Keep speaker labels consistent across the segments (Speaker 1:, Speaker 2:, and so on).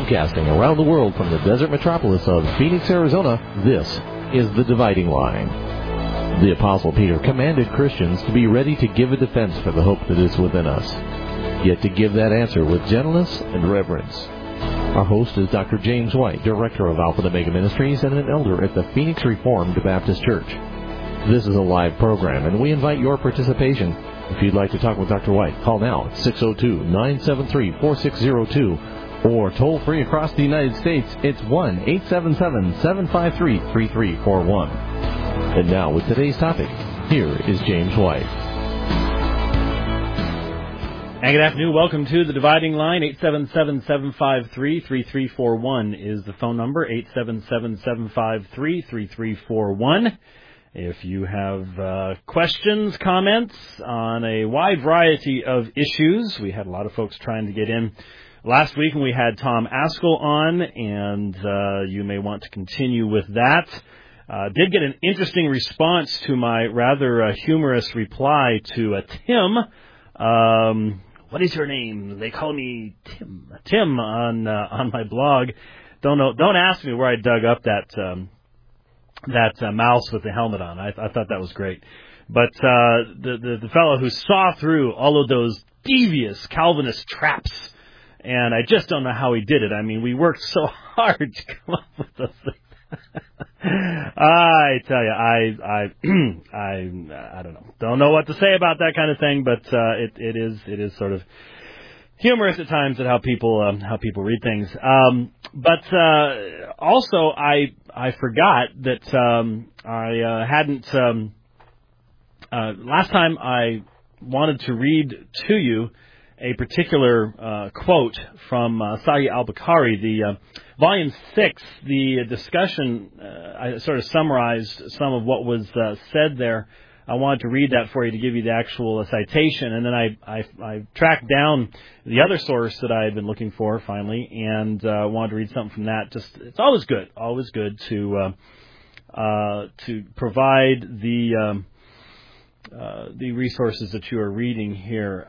Speaker 1: Webcasting around the world from the desert metropolis of Phoenix, Arizona, this is The Dividing Line. The Apostle Peter commanded Christians to be ready to give a defense for the hope that is within us, yet to give that answer with gentleness and reverence. Our host is Dr. James White, Director of Alpha and Omega Ministries and an elder at the Phoenix Reformed Baptist Church. This is a live program, and we invite your participation. If you'd like to talk with Dr. White, call now at 602-973-4602, or toll free across the United States, it's 1-877-753-3341. And now, with today's topic, here is James White.
Speaker 2: And good afternoon. Welcome to The Dividing Line. 877-753-3341 is the phone number, 877-753-3341. If you have questions, comments on a wide variety of issues, we had a lot of folks trying to get in last week, and we had Tom Ascol on, and you may want to continue with that. Did get an interesting response to my rather humorous reply to Tim. What is your name? They call me Tim. Tim on my blog. Don't ask me where I dug up that mouse with the helmet on. I thought that was great. But the fellow who saw through all of those devious Calvinist traps, and I just don't know how he did it. I mean, we worked so hard to come up with those things. I tell you, I don't know what to say about that kind of thing, but it is sort of humorous at times at how people read things. But also, I forgot that I hadn't. Last time I wanted to read to you a particular quote from Sahih al-Bukhari, the Volume 6, the discussion. I sort of summarized some of what was said there. I wanted to read that for you to give you the actual citation, and then I tracked down the other source that I had been looking for finally, and wanted to read something from that. It's always good to provide the resources that you are reading here.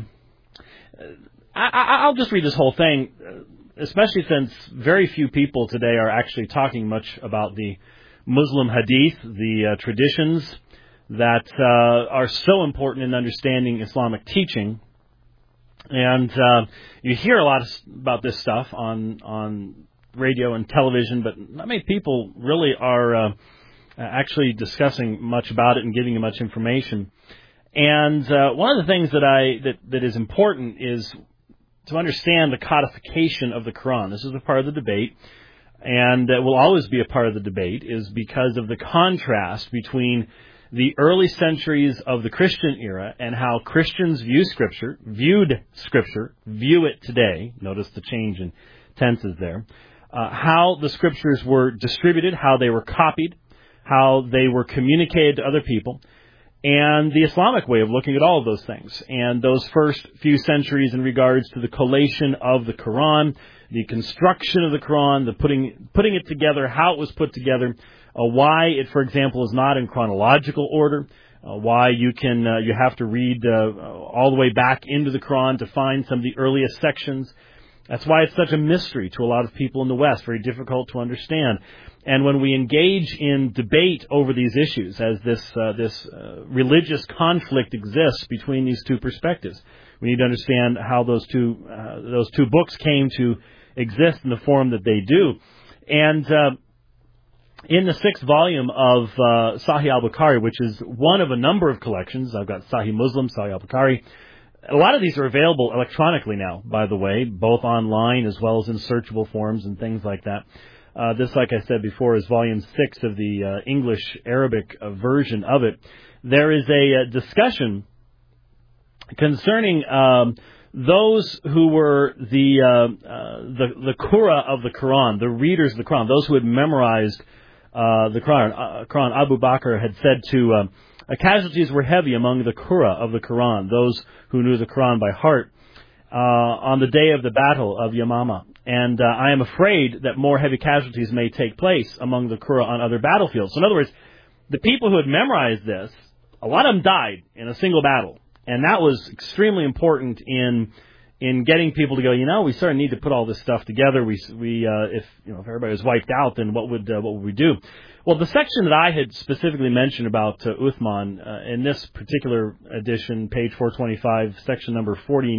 Speaker 2: I'll just read this whole thing, especially since very few people today are actually talking much about the Muslim hadith, the traditions that are so important in understanding Islamic teaching. And you hear a lot about this stuff on radio and television, but not many people really are actually discussing much about it and giving you much information. And one of the things that is important is to understand the codification of the Quran. This is a part of the debate, and it will always be a part of the debate, is because of the contrast between the early centuries of the Christian era and how Christians view Scripture, view it today. Notice the change in tenses there. How the Scriptures were distributed, how they were copied, how they were communicated to other people, and the Islamic way of looking at all of those things. And those first few centuries in regards to the collation of the Quran, the construction of the Quran, the putting it together, how it was put together, why it, for example, is not in chronological order, why you have to read all the way back into the Quran to find some of the earliest sections. That's why it's such a mystery to a lot of people in the West, very difficult to understand. And when we engage in debate over these issues, as this religious conflict exists between these two perspectives, we need to understand how those two books came to exist in the form that they do. And in the 6th volume of Sahih al-Bukhari, which is one of a number of collections, I've got Sahih Muslim, Sahih al-Bukhari. A lot of these are available electronically now, by the way, both online as well as in searchable forms and things like that. This, like I said before, is Volume 6 of the English-Arabic version of it. There is a discussion concerning those who were the Qurra of the Quran, the readers of the Quran, those who had memorized the Quran. Abu Bakr had said to casualties were heavy among the Qurra of the Quran, those who knew the Quran by heart, on the day of the battle of Yamama. And I am afraid that more heavy casualties may take place among the Qurra on other battlefields. So in other words, the people who had memorized this, a lot of them died in a single battle. And that was extremely important in in getting people to go, we sort of need to put all this stuff together. If everybody was wiped out, then what would we do? Well, the section that I had specifically mentioned about Uthman in this particular edition, page 425, section number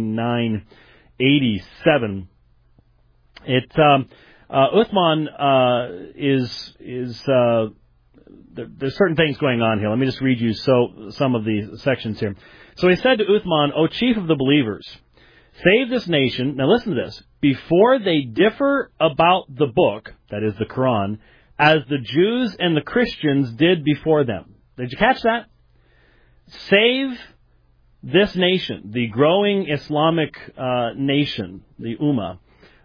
Speaker 2: 4987, Uthman there's certain things going on here. Let me just read you some of the sections here. So he said to Uthman, O chief of the believers, save this nation, now listen to this, before they differ about the book, that is the Quran, as the Jews and the Christians did before them. Did you catch that? Save this nation, the growing Islamic nation, the Ummah,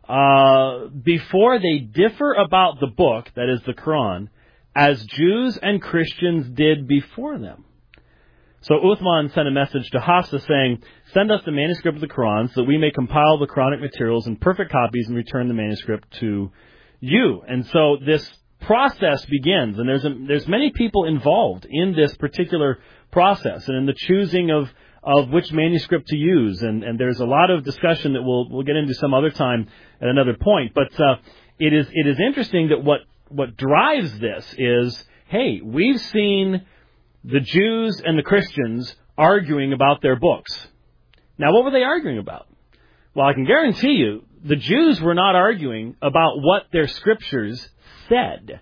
Speaker 2: before they differ about the book, that is the Quran, as Jews and Christians did before them. So Uthman sent a message to Hafsa saying, send us the manuscript of the Quran so that we may compile the Quranic materials in perfect copies and return the manuscript to you. And so this process begins, and there's many people involved in this particular process and in the choosing of which manuscript to use. And there's a lot of discussion that we'll get into some other time at another point. But it is interesting that what drives this is, hey, we've seen the Jews and the Christians arguing about their books. Now, what were they arguing about? Well, I can guarantee you, the Jews were not arguing about what their scriptures said.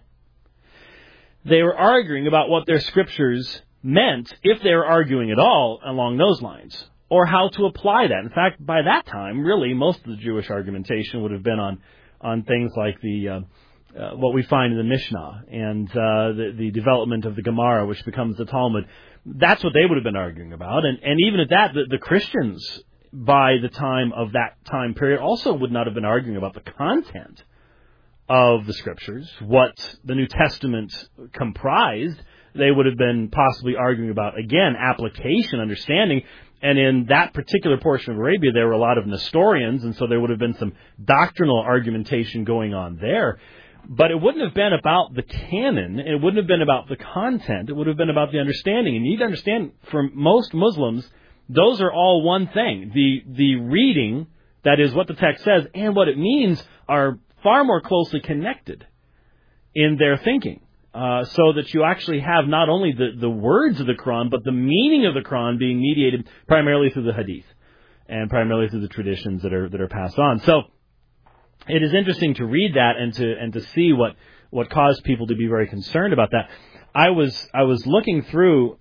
Speaker 2: They were arguing about what their scriptures meant, if they were arguing at all along those lines, or how to apply that. In fact, by that time, really, most of the Jewish argumentation would have been on things like what we find in the Mishnah and the development of the Gemara, which becomes the Talmud. That's what they would have been arguing about. And even at that, the Christians, by the time of that time period, also would not have been arguing about the content of the Scriptures, what the New Testament comprised. They would have been possibly arguing about, again, application, understanding. And in that particular portion of Arabia, there were a lot of Nestorians, and so there would have been some doctrinal argumentation going on there. But it wouldn't have been about the canon. It wouldn't have been about the content. It would have been about the understanding. And you need to understand, for most Muslims, those are all one thing. The reading, that is what the text says, and what it means are far more closely connected in their thinking. So that you actually have not only the words of the Quran, but the meaning of the Quran being mediated primarily through the Hadith and primarily through the traditions that are passed on. So it is interesting to read that and to see what caused people to be very concerned about that. I was looking through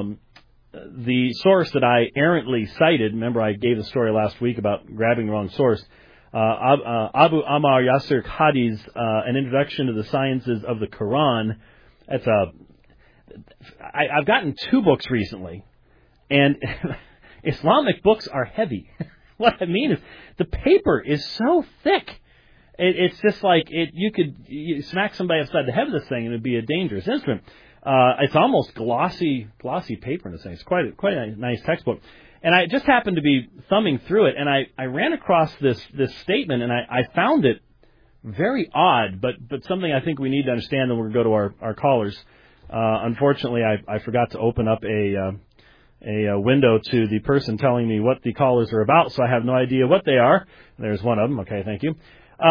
Speaker 2: the source that I errantly cited. Remember, I gave the story last week about grabbing the wrong source. Abu Ammar Yasir Qadi's An Introduction to the Sciences of the Quran. I've gotten 2 books recently, and Islamic books are heavy. What I mean is the paper is so thick. It's just like you could smack somebody upside the head with this thing, and it'd be a dangerous instrument. It's almost glossy paper in a sense. It's quite a nice textbook. And I just happened to be thumbing through it, and I ran across this statement, and I found it very odd, but something I think we need to understand, and we're going to go to our callers. Unfortunately, I forgot to open up a window to the person telling me what the callers are about, so I have no idea what they are. There's one of them. Okay, thank you.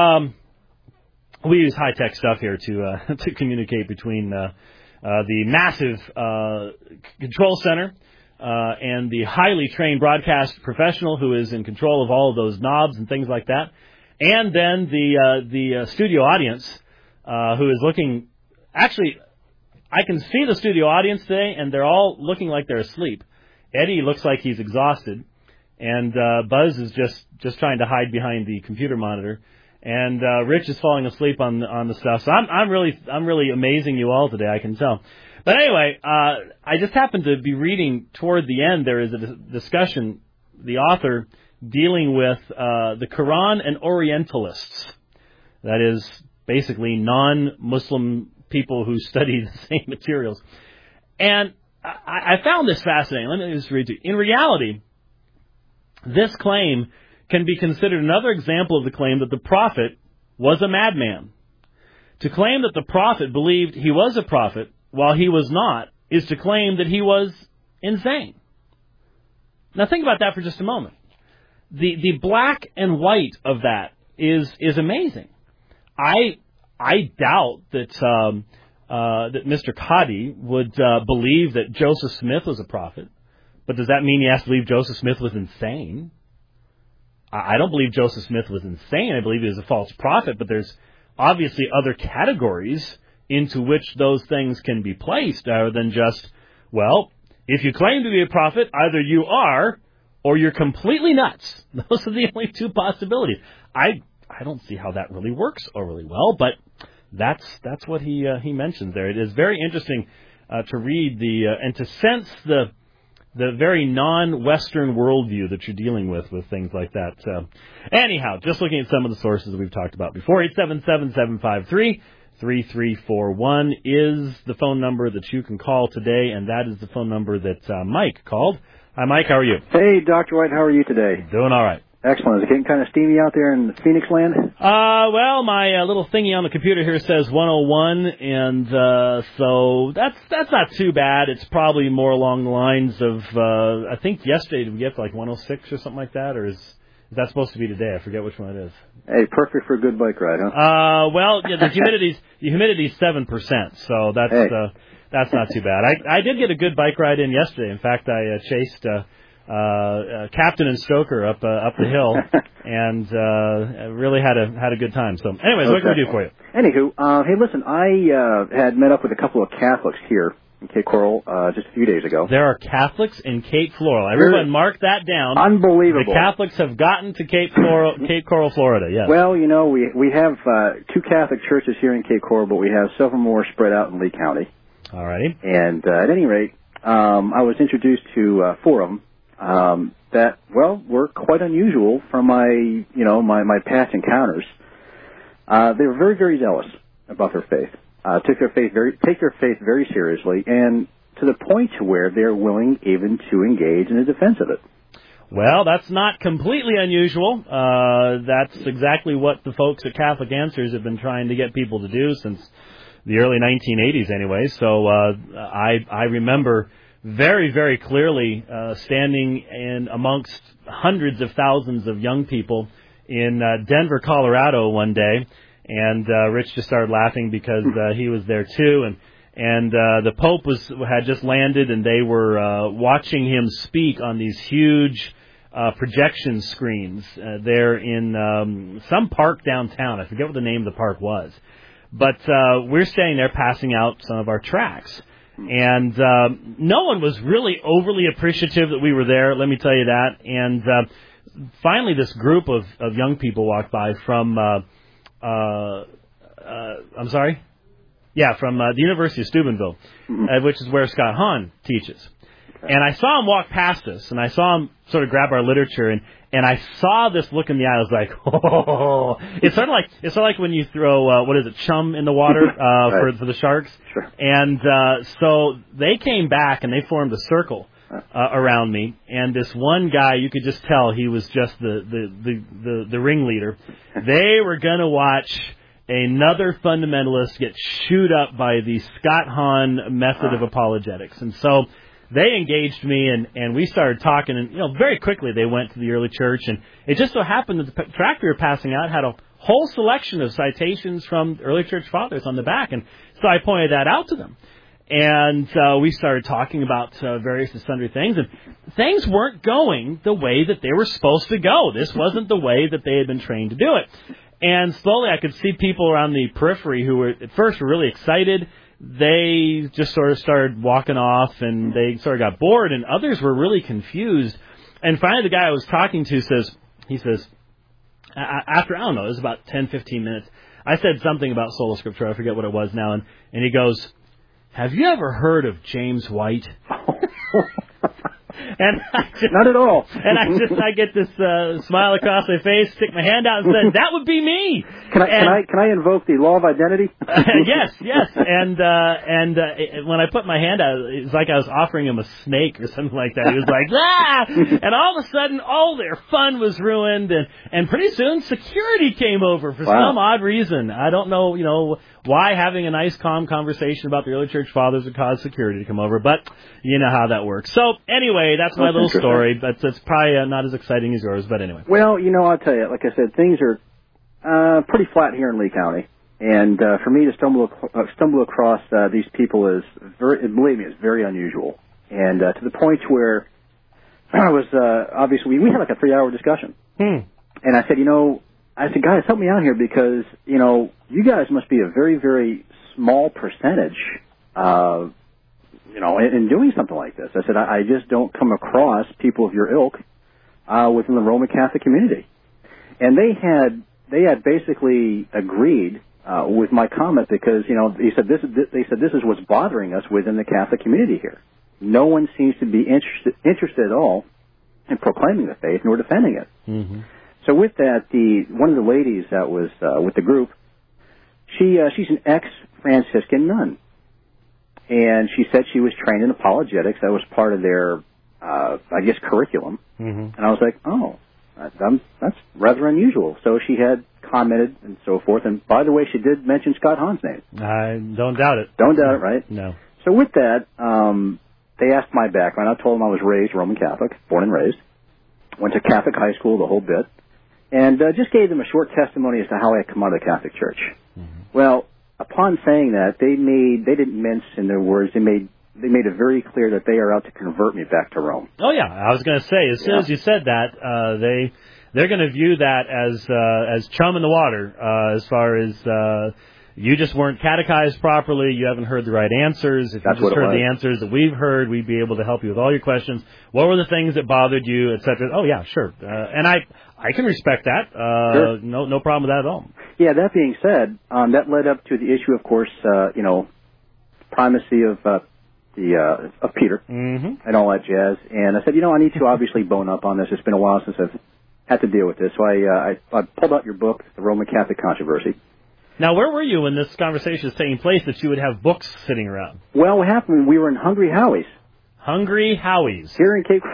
Speaker 2: We use high-tech stuff here to communicate between the massive control center and the highly trained broadcast professional who is in control of all of those knobs and things like that, and then the studio audience who is looking. Actually, I can see the studio audience today, and they're all looking like they're asleep. Eddie looks like he's exhausted, and Buzz is just trying to hide behind the computer monitor, and Rich is falling asleep on the stuff. So I'm really amazing you all today, I can tell. But anyway, I just happened to be reading toward the end. There is a discussion, the author dealing with the Quran and Orientalists. That is basically non-Muslim people who study the same materials. And I found this fascinating. Let me just read to you. In reality, this claim can be considered another example of the claim that the prophet was a madman. To claim that the prophet believed he was a prophet while he was not is to claim that he was insane. Now think about that for just a moment. the black and white of that is amazing. I doubt that that Mr. Coddy would believe that Joseph Smith was a prophet, but does that mean he has to believe Joseph Smith was insane? I don't believe Joseph Smith was insane. I believe he was a false prophet, but there's obviously other categories into which those things can be placed other than just, well, if you claim to be a prophet, either you are or you're completely nuts. Those are the only two possibilities. I don't see how that really works overly well, but that's what he mentions there. It is very interesting to read and to sense the very non-Western worldview that you're dealing with things like that. Anyhow, just looking at some of the sources that we've talked about before, 877-753-3341 is the phone number that you can call today, and that is the phone number that Mike called. Hi, Mike. How are you?
Speaker 3: Hey, Dr. White. How are you today?
Speaker 2: Doing all right.
Speaker 3: Excellent. Is it getting kind of steamy out there in Phoenix land?
Speaker 2: Well, my little thingy on the computer here says 101, and so that's not too bad. It's probably more along the lines of, I think yesterday did we get to like 106 or something like that, or is that supposed to be today? I forget which one it is.
Speaker 3: Hey, perfect for a good bike ride, huh?
Speaker 2: Well, yeah, the humidity's 7%, so that's not too bad. I did get a good bike ride in yesterday. In fact, I chased Captain and Stoker up the hill, and really had a good time. So, anyways, What can we do for you?
Speaker 3: Anywho, hey, listen, I had met up with a couple of Catholics here in Cape Coral just a few days ago.
Speaker 2: There are Catholics in Cape Floral. Everyone, mark that down.
Speaker 3: Unbelievable.
Speaker 2: The Catholics have gotten to Cape Coral, Florida. Yes.
Speaker 3: Well, you know, we have 2 Catholic churches here in Cape Coral, but we have several more spread out in Lee County.
Speaker 2: All righty.
Speaker 3: And at any rate, I was introduced to 4 of them. That, well, were quite unusual from my past encounters. They were very, very zealous about their faith. Take their faith very seriously, and to the point to where they're willing even to engage in the defense of it.
Speaker 2: Well, that's not completely unusual. That's exactly what the folks at Catholic Answers have been trying to get people to do since the early 1980s anyway. So I remember very, very clearly standing in amongst hundreds of thousands of young people in Denver, Colorado one day, and Rich just started laughing because he was there too, and the Pope had just landed, and they were watching him speak on these huge projection screens there in some park downtown. I forget what the name of the park was, but we're standing there passing out some of our tracts. And no one was really overly appreciative that we were there, let me tell you that. And finally, this group of young people walked by from, from the University of Steubenville, which is where Scott Hahn teaches. And I saw him walk past us, and I saw him sort of grab our literature, and I saw this look in the eye. I was like, oh. It's sort of like when you throw, chum in the water
Speaker 3: right.
Speaker 2: for the sharks.
Speaker 3: Sure.
Speaker 2: And so they came back, and they formed a circle around me. And this one guy, you could just tell he was just the ringleader. They were going to watch another fundamentalist get chewed up by the Scott Hahn method of apologetics. And so they engaged me, and we started talking, and very quickly they went to the early church, and it just so happened that the tract we were passing out had a whole selection of citations from early church fathers on the back, and so I pointed that out to them. And we started talking about various and sundry things, and things weren't going the way that they were supposed to go. This wasn't the way that they had been trained to do it. And slowly I could see people around the periphery who were at first were really excited. They just sort of started walking off, and they sort of got bored, and others were really confused. And finally the guy I was talking to says, after, I don't know, it was about 10, 15 minutes, I said something about Sola Scriptura, I forget what it was now, and he goes, "Have you ever heard of James White?" And
Speaker 3: not at all.
Speaker 2: And I get this smile across my face, stick my hand out, and said, "That would be me."
Speaker 3: Can I invoke the law of identity?
Speaker 2: Yes. And when I put my hand out, it was like I was offering him a snake or something like that. He was like, "Ah!" And all of a sudden, all their fun was ruined, and pretty soon security came over for some odd reason. I don't know, why having a nice, calm conversation about the early church fathers would cause security to come over, but you know how that works. So, anyway, that's my little story, but it's probably not as exciting as yours, but anyway.
Speaker 3: Well, I'll tell you, like I said, things are pretty flat here in Lee County, and for me to stumble across these people is, believe me, it's very unusual, and to the point where I was, obviously, we had like a 3-hour discussion, and I said, guys, help me out here because, you guys must be a very, very small percentage, in doing something like this. I said, I just don't come across people of your ilk within the Roman Catholic community. And they had basically agreed with my comment because, they said this is what's bothering us within the Catholic community here. No one seems to be interested at all in proclaiming the faith nor defending it. Mm-hmm. So with that, one of the ladies that was with the group, she's an ex-Franciscan nun, and she said she was trained in apologetics. That was part of their, curriculum. Mm-hmm. And I was like, oh, that's rather unusual. So she had commented and so forth. And by the way, she did mention Scott Hahn's name.
Speaker 2: I don't doubt it.
Speaker 3: Don't doubt it, right?
Speaker 2: No.
Speaker 3: So with that, they asked my background. I told them I was raised Roman Catholic, born and raised. Went to Catholic high school, the whole bit. And just gave them a short testimony as to how I had come out of the Catholic Church. Mm-hmm. Well, upon saying that, they didn't mince in their words. They made it very clear that they are out to convert me back to Rome.
Speaker 2: Oh yeah, I was going to say as soon as you said that, they're going to view that as chum in the water as far as you just weren't catechized properly. You haven't heard the right answers. If you just heard the answers that we've heard, we'd be able to help you with all your questions. What were the things that bothered you, etc.? Oh yeah, sure. And I can respect that.
Speaker 3: Sure.
Speaker 2: No problem with that at all.
Speaker 3: Yeah. That being said, that led up to the issue, of course, primacy of Peter mm-hmm. and all that jazz. And I said, I need to obviously bone up on this. It's been a while since I've had to deal with this. So I pulled out your book, The Roman Catholic Controversy.
Speaker 2: Now, where were you when this conversation was taking place that you would have books sitting around?
Speaker 3: Well, what happened, we were in Hungry Howie's.
Speaker 2: Hungry Howie's.
Speaker 3: Here in Cape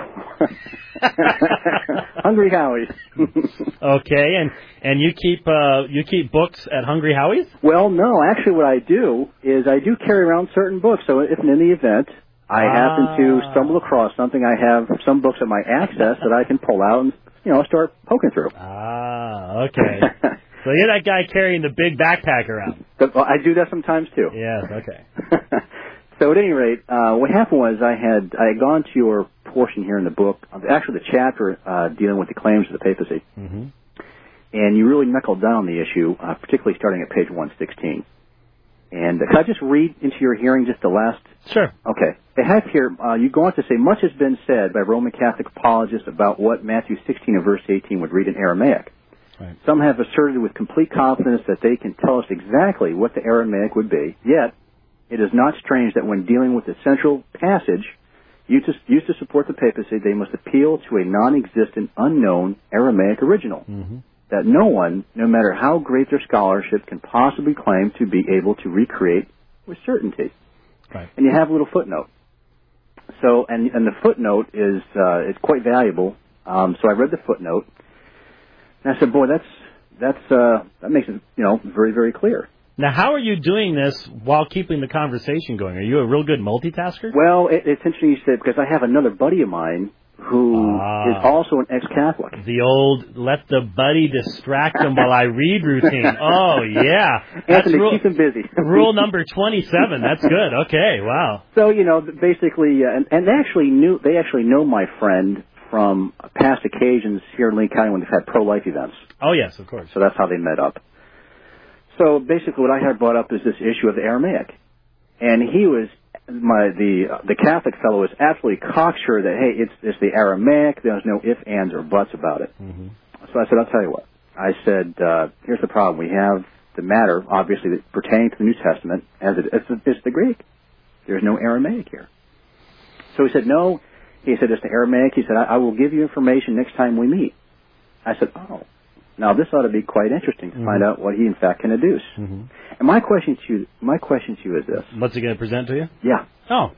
Speaker 3: Hungry Howie's.
Speaker 2: Okay, and you keep books at Hungry Howie's?
Speaker 3: Well, no. Actually, what I do is I do carry around certain books. So if in the event I happen to stumble across something, I have some books at my access that I can pull out and, start poking through.
Speaker 2: Okay. So you're that guy carrying the big backpack around.
Speaker 3: Well, I do that sometimes, too.
Speaker 2: Yes, okay.
Speaker 3: So at any rate, what happened was I had gone to your portion here in the book, actually the chapter dealing with the claims of the papacy, mm-hmm. and you really knuckled down on the issue, particularly starting at page 116. And could I just read into your hearing just the last?
Speaker 2: Sure.
Speaker 3: Okay. They have here, you go on to say, much has been said by Roman Catholic apologists about what Matthew 16 and verse 18 would read in Aramaic. Right. Some have asserted with complete confidence that they can tell us exactly what the Aramaic would be, yet it is not strange that when dealing with the central passage used to support the papacy, they must appeal to a non-existent, unknown Aramaic original mm-hmm. that no one, no matter how great their scholarship, can possibly claim to be able to recreate with certainty. Right. And you have a little footnote. So, and the footnote is quite valuable. So I read the footnote, and I said, "Boy, that makes it very, very clear."
Speaker 2: Now, how are you doing this while keeping the conversation going? Are you a real good multitasker?
Speaker 3: Well, it's interesting you said, because I have another buddy of mine who is also an ex-Catholic.
Speaker 2: The old let the buddy distract him while I read routine. Oh, yeah.
Speaker 3: Anthony, keep him busy.
Speaker 2: Rule number 27. That's good. Okay, wow.
Speaker 3: So, basically, and they actually know my friend from past occasions here in Lee County when they've had pro-life events.
Speaker 2: Oh, yes, of course.
Speaker 3: So that's how they met up. So basically what I had brought up is this issue of the Aramaic. And he was, the Catholic fellow was absolutely cocksure that, hey, it's the Aramaic, there's no ifs, ands, or buts about it. Mm-hmm. So I said, I'll tell you what. I said, here's the problem. We have the matter, obviously, that pertaining to the New Testament, as it's the Greek. There's no Aramaic here. So he said, no. He said, it's the Aramaic. He said, I will give you information next time we meet. I said, oh. Now, this ought to be quite interesting to mm-hmm. find out what he, in fact, can deduce. Mm-hmm. And my question to you is this.
Speaker 2: What's he going to present to you?
Speaker 3: Yeah.
Speaker 2: Oh.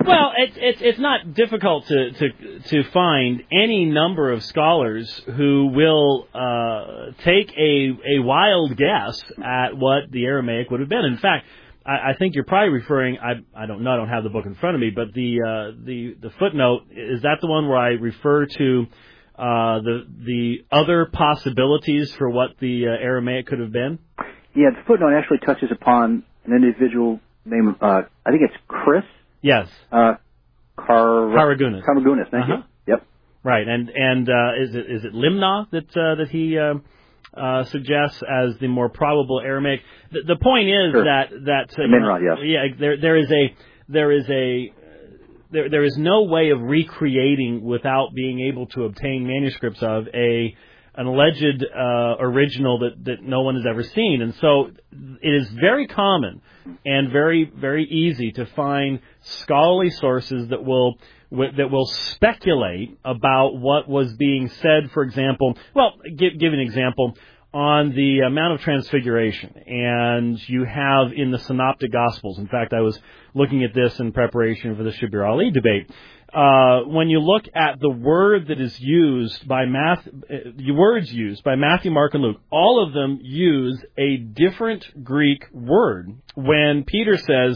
Speaker 2: Well, it's not difficult to find any number of scholars who will take a wild guess at what the Aramaic would have been. In fact, I think you're probably referring. I don't know. I don't have the book in front of me, but the footnote, is that the one where I refer to the other possibilities for what the Aramaic could have been?
Speaker 3: Yeah, the footnote actually touches upon an individual named I think it's Chris.
Speaker 2: Yes.
Speaker 3: Karagunis. Thank you. Yep.
Speaker 2: Right, and is it Limnah that he suggests as the more probable Aramaic? The point is
Speaker 3: sure.
Speaker 2: that
Speaker 3: Nimrod, yes.
Speaker 2: Yeah, there is no way of recreating without being able to obtain manuscripts of an alleged original that no one has ever seen. And so it is very common and very, very easy to find scholarly sources that will speculate about what was being said, for example. Well, give an example on the Mount of Transfiguration. And you have in the Synoptic Gospels, in fact, I was looking at this in preparation for the Shabir Ali debate. When you look at the word that is used by words used by Matthew, Mark, and Luke, all of them use a different Greek word. When Peter says,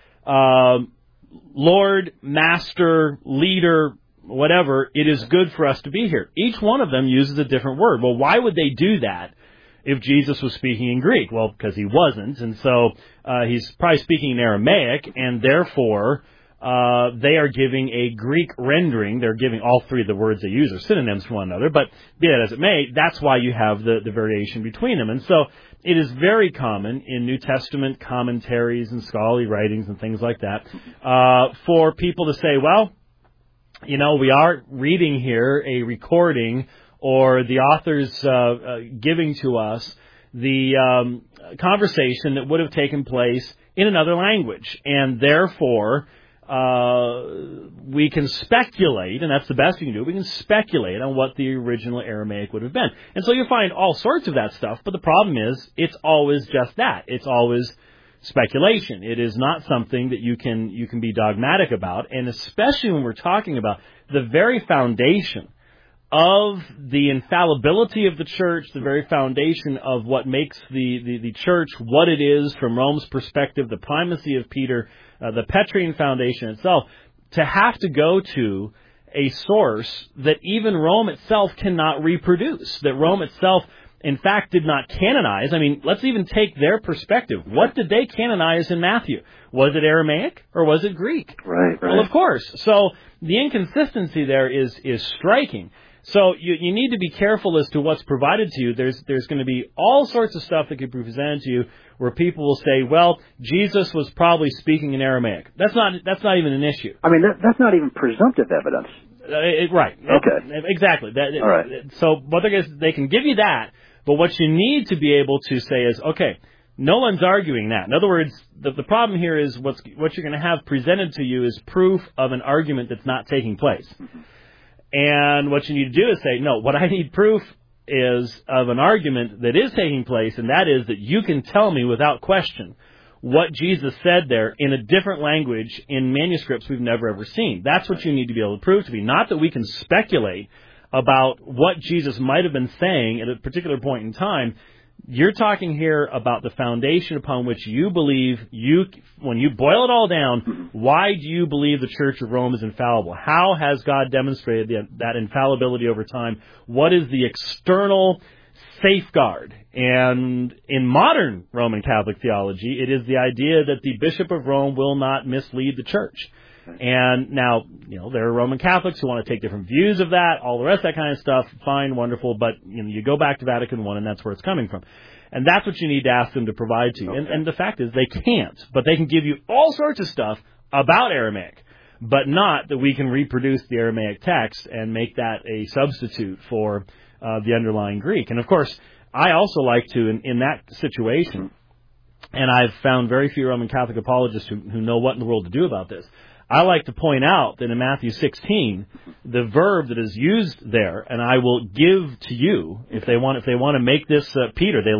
Speaker 2: Lord, Master, Leader, whatever, it is good for us to be here. Each one of them uses a different word. Well, why would they do that if Jesus was speaking in Greek? Well, because he wasn't, and so he's probably speaking in Aramaic, and therefore they are giving a Greek rendering. They're giving all three of the words they use are synonyms for one another, but be that as it may, that's why you have the variation between them. And so it is very common in New Testament commentaries and scholarly writings and things like that for people to say, well, you know, we are reading here a recording or the author's giving to us the conversation that would have taken place in another language, and therefore we can speculate, and that's the best we can do. We can speculate on what the original Aramaic would have been. And so you find all sorts of that stuff, but the problem is it's always just that. It's always speculation. It is not something that you can be dogmatic about, and especially when we're talking about the very foundation of the infallibility of the church, the very foundation of what makes the church what it is from Rome's perspective, the primacy of Peter, the Petrine foundation itself, to have to go to a source that even Rome itself cannot reproduce, that Rome itself, in fact, did not canonize. I mean, let's even take their perspective. What did they canonize in Matthew? Was it Aramaic or was it Greek?
Speaker 3: Right.
Speaker 2: Well, of course. So the inconsistency there is striking. So you need to be careful as to what's provided to you. There's going to be all sorts of stuff that could be presented to you where people will say, well, Jesus was probably speaking in Aramaic. That's not even an issue.
Speaker 3: I mean, that's not even presumptive evidence.
Speaker 2: Right.
Speaker 3: Okay.
Speaker 2: Exactly.
Speaker 3: All right.
Speaker 2: So what they can give you that, but what you need to be able to say is, okay, no one's arguing that. In other words, the problem here is what you're going to have presented to you is proof of an argument that's not taking place. And what you need to do is say, no, what I need proof is of an argument that is taking place, and that is that you can tell me without question what Jesus said there in a different language in manuscripts we've never ever seen. That's what you need to be able to prove to me, not that we can speculate about what Jesus might have been saying at a particular point in time. You're talking here about the foundation upon which you believe, when you boil it all down, why do you believe the Church of Rome is infallible? How has God demonstrated that infallibility over time? What is the external safeguard? And in modern Roman Catholic theology, it is the idea that the Bishop of Rome will not mislead the Church. And now, there are Roman Catholics who want to take different views of that, all the rest of that kind of stuff, fine, wonderful, but you go back to Vatican I and that's where it's coming from. And that's what you need to ask them to provide to you. Okay. And the fact is they can't, but they can give you all sorts of stuff about Aramaic, but not that we can reproduce the Aramaic text and make that a substitute for the underlying Greek. And of course, I also like to, in that situation, and I've found very few Roman Catholic apologists who know what in the world to do about this, I like to point out that in Matthew 16, the verb that is used there, and I will give to you, if they want to make this Peter, they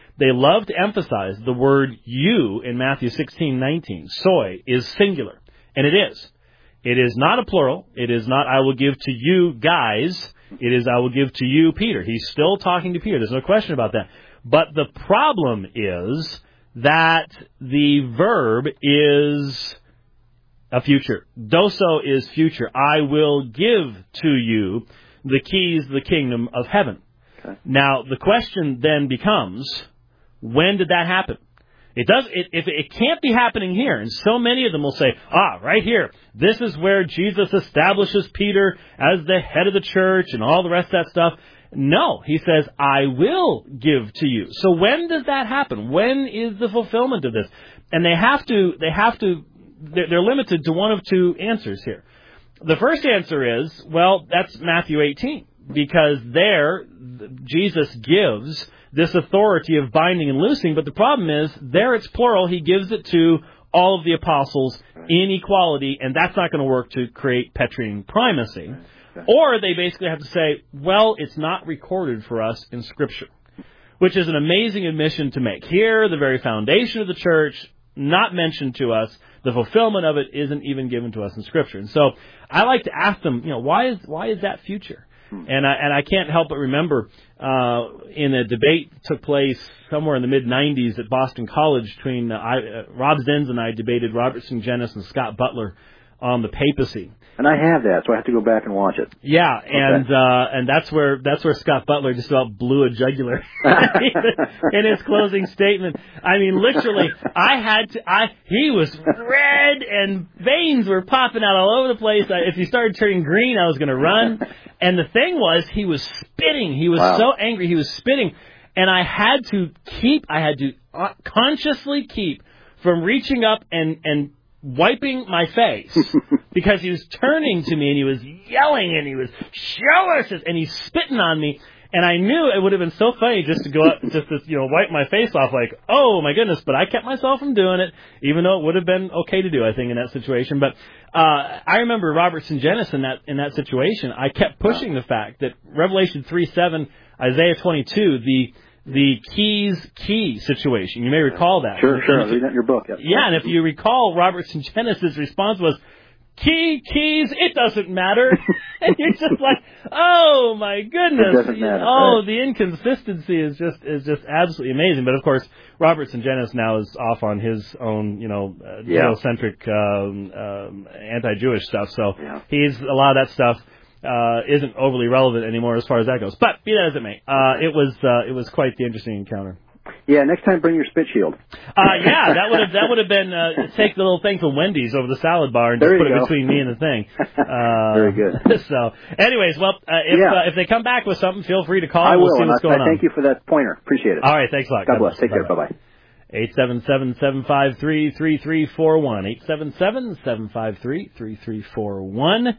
Speaker 2: love to emphasize the word you in Matthew 16:19. Soy is singular. And it is. It is not a plural. It is not, I will give to you guys. It is, I will give to you, Peter. He's still talking to Peter. There's no question about that. But the problem is that the verb is a future. Doso is future. I will give to you the keys of the kingdom of heaven. Okay. Now, the question then becomes, when did that happen? If it can't be happening here, and so many of them will say, right here, this is where Jesus establishes Peter as the head of the church and all the rest of that stuff. No, he says, I will give to you. So when does that happen? When is the fulfillment of this? And they're limited to one of two answers here. The first answer is, well, that's Matthew 18, because there Jesus gives this authority of binding and loosing, but the problem is, there it's plural, he gives it to all of the apostles in equality, and that's not going to work to create Petrine primacy. Or they basically have to say, well, it's not recorded for us in Scripture, which is an amazing admission to make. Here, the very foundation of the church, not mentioned to us, the fulfillment of it isn't even given to us in Scripture. And so I like to ask them, why is that future? And I can't help but remember in a debate that took place somewhere in the mid-'90s at Boston College between Rob Zenz and I debated Robert Sungenis and Scott Butler on the papacy.
Speaker 3: And I have that, so I have to go back and watch it.
Speaker 2: Yeah, and that's where Scott Butler just about blew a jugular in his closing statement. I mean, literally, he was red and veins were popping out all over the place. If he started turning green, I was going to run. And the thing was, he was spitting. He was so angry, he was spitting. And I had to consciously keep from reaching up and wiping my face because he was turning to me and he was yelling and he was, show us, and he's spitting on me. And I knew it would have been so funny just to go up, just to, wipe my face off like, oh my goodness, but I kept myself from doing it, even though it would have been okay to do, I think, in that situation. But, I remember Robert Sungenis in that situation. I kept pushing the fact that Revelation 3:7, Isaiah 22, the key situation. You may recall that.
Speaker 3: Sure. Read that in your book. Yep.
Speaker 2: Yeah, and if you recall, Robert Sungenis' response was, keys, it doesn't matter. And you're just like, oh my goodness.
Speaker 3: It doesn't matter.
Speaker 2: Oh, the inconsistency is just absolutely amazing. But of course, Robert Sungenis now is off on his own, geocentric, anti-Jewish stuff. So he's, a lot of that stuff isn't overly relevant anymore as far as that goes. But be that as it may, it was quite the interesting encounter.
Speaker 3: Yeah, next time bring your spit shield.
Speaker 2: That would have been take the little thing from Wendy's over the salad bar and just put it between me and the thing.
Speaker 3: Very good.
Speaker 2: So, anyways, well, if they come back with something, feel free to call.
Speaker 3: I will.
Speaker 2: See what's going on.
Speaker 3: Thank you for that pointer. Appreciate it.
Speaker 2: All right, thanks a lot.
Speaker 3: God bless. Take care. Bye-bye.
Speaker 2: 877-753-3341. 877-753-3341.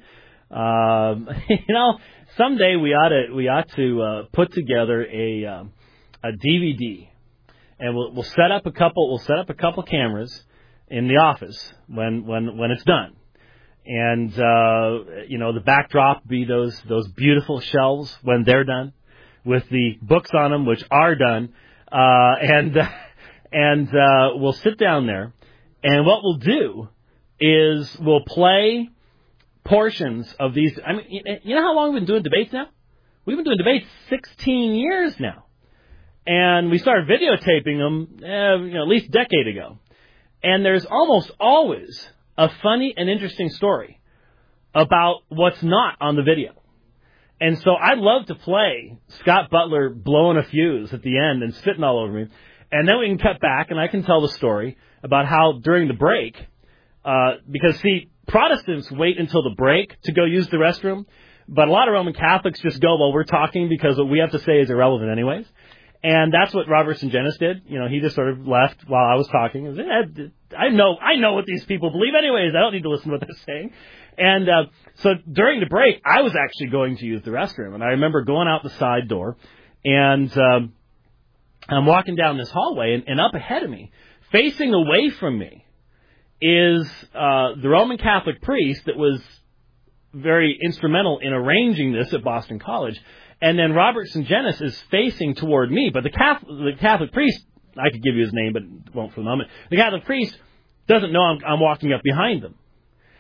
Speaker 2: Someday we ought to put together a DVD, and we'll set up a couple cameras in the office when it's done, and the backdrop be those beautiful shelves when they're done, with the books on them which are done, and we'll sit down there, and what we'll do is we'll play portions of these. I mean, you know how long we've been doing debates now? We've been doing debates 16 years now. And we started videotaping them, at least a decade ago. And there's almost always a funny and interesting story about what's not on the video. And so I'd love to play Scott Butler blowing a fuse at the end and spitting all over me. And then we can cut back and I can tell the story about how during the break, because see, Protestants wait until the break to go use the restroom, but a lot of Roman Catholics just go while we're talking because what we have to say is irrelevant anyways. And that's what Robert Sungenis did. He just sort of left while I was talking. I know what these people believe anyways. I don't need to listen to what they're saying. And so during the break, I was actually going to use the restroom. And I remember going out the side door, and I'm walking down this hallway, and up ahead of me, facing away from me, is the Roman Catholic priest that was very instrumental in arranging this at Boston College. And then Robert Sungenis is facing toward me, but the Catholic priest, I could give you his name, but won't for the moment. The Catholic priest doesn't know I'm walking up behind them.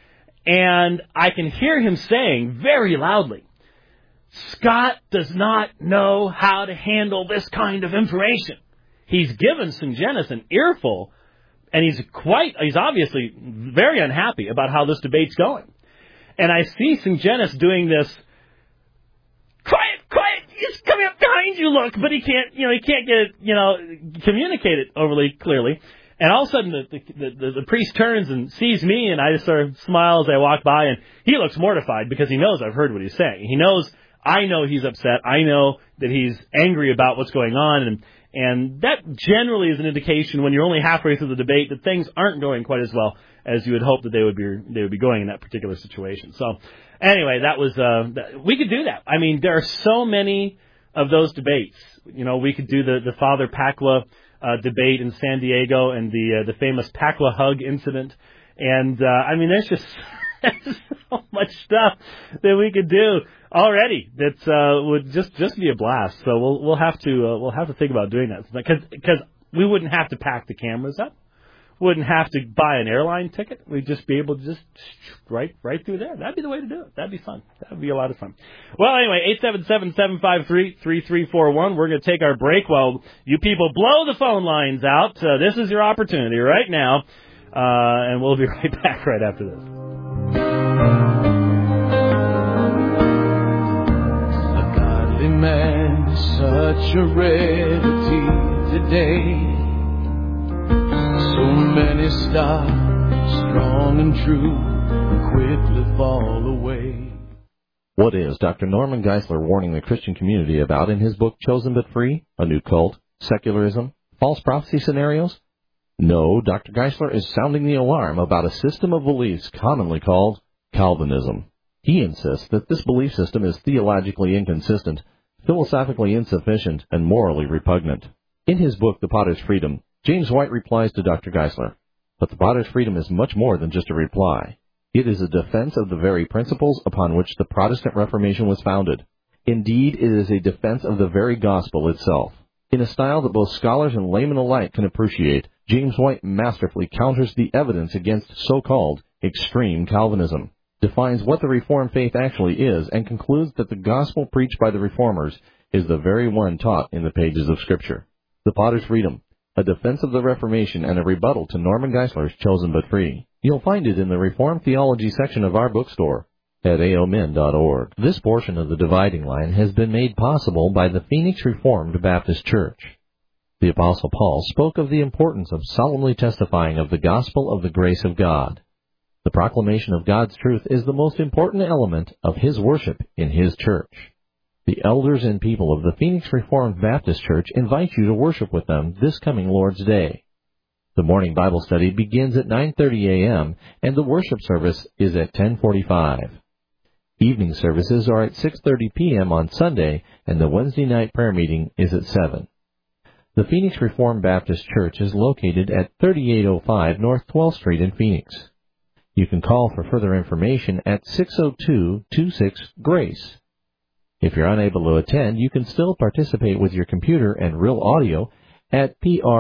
Speaker 2: And I can hear him saying very loudly, Scott does not know how to handle this kind of information. He's given Sungenis an earful, and he's obviously very unhappy about how this debate's going. And I see Sungenis doing this, quiet, he's coming up behind you, look, but he can't communicate it overly clearly. And all of a sudden, the priest turns and sees me, and I just sort of smile as I walk by, and he looks mortified because he knows I've heard what he's saying. I know he's upset. I know that he's angry about what's going on, and that generally is an indication when you're only halfway through the debate that things aren't going quite as well as you would hope that they would be going in that particular situation. So, anyway, that was we could do that. I mean, there are so many of those debates. We could do the Father Pacwa debate in San Diego and the famous Pacwa hug incident, and I mean, there's just so much stuff that we could do already that would just be a blast. So we'll have to think about doing that because we wouldn't have to pack the cameras up, wouldn't have to buy an airline ticket. We'd just be able to just right through there. That'd be the way to do it. That'd be fun. That'd be a lot of fun. Well, anyway, 877-753-3341. We're going to take our break while you people blow the phone lines out. This is your opportunity right now, and we'll be right back right after this.
Speaker 4: A godly man is such a rarity today. So many start strong and true, quickly fall away.
Speaker 1: What is Dr. Norman Geisler warning the Christian community about in his book Chosen But Free? A New Cult, Secularism, False Prophecy Scenarios? No, Dr. Geisler is sounding the alarm about a system of beliefs commonly called Calvinism. He insists that this belief system is theologically inconsistent, philosophically insufficient, and morally repugnant. In his book, The Potter's Freedom, James White replies to Dr. Geisler, but the Potter's Freedom is much more than just a reply. It is a defense of the very principles upon which the Protestant Reformation was founded. Indeed, it is a defense of the very gospel itself. In a style that both scholars and laymen alike can appreciate, James White masterfully counters the evidence against so-called extreme Calvinism, defines what the Reformed faith actually is, and concludes that the gospel preached by the Reformers is the very one taught in the pages of Scripture. The Potter's Freedom, a defense of the Reformation and a rebuttal to Norman Geisler's Chosen But Free. You'll find it in the Reformed Theology section of our bookstore at aomin.org. This portion of the Dividing Line has been made possible by the Phoenix Reformed Baptist Church. The Apostle Paul spoke of the importance of solemnly testifying of the gospel of the grace of God. The proclamation of God's truth is the most important element of his worship in his church. The elders and people of the Phoenix Reformed Baptist Church invite you to worship with them this coming Lord's Day. The morning Bible study begins at 9:30 a.m., and the worship service is at 10:45. Evening services are at 6:30 p.m. on Sunday, and the Wednesday night prayer meeting is at 7. The Phoenix Reformed Baptist Church is located at 3805 North 12th Street in Phoenix. You can call for further information at 602-26-GRACE. If you're unable to attend, you can still participate with your computer and real audio at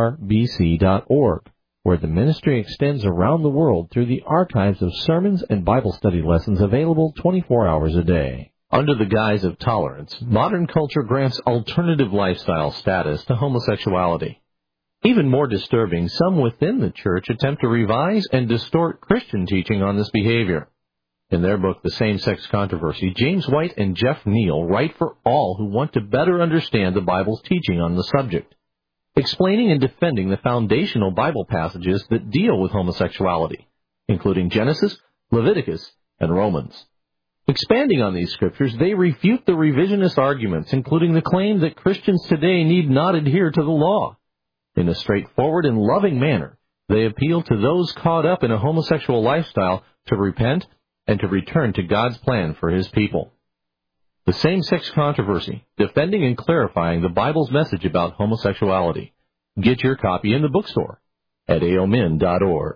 Speaker 1: prbc.org, where the ministry extends around the world through the archives of sermons and Bible study lessons available 24 hours a day. Under the guise of tolerance, modern culture grants alternative lifestyle status to homosexuality. Even more disturbing, some within the church attempt to revise and distort Christian teaching on this behavior. In their book, The Same-Sex Controversy, James White and Jeff Neal write for all who want to better understand the Bible's teaching on the subject, explaining and defending the foundational Bible passages that deal with homosexuality, including Genesis, Leviticus, and Romans. Expanding on these scriptures, they refute the revisionist arguments, including the claim that Christians today need not adhere to the law. In a straightforward and loving manner, they appeal to those caught up in a homosexual lifestyle to repent and to return to God's plan for His people. The Same-Sex Controversy, defending and clarifying the Bible's message about homosexuality. Get your copy in the bookstore at aomin.org.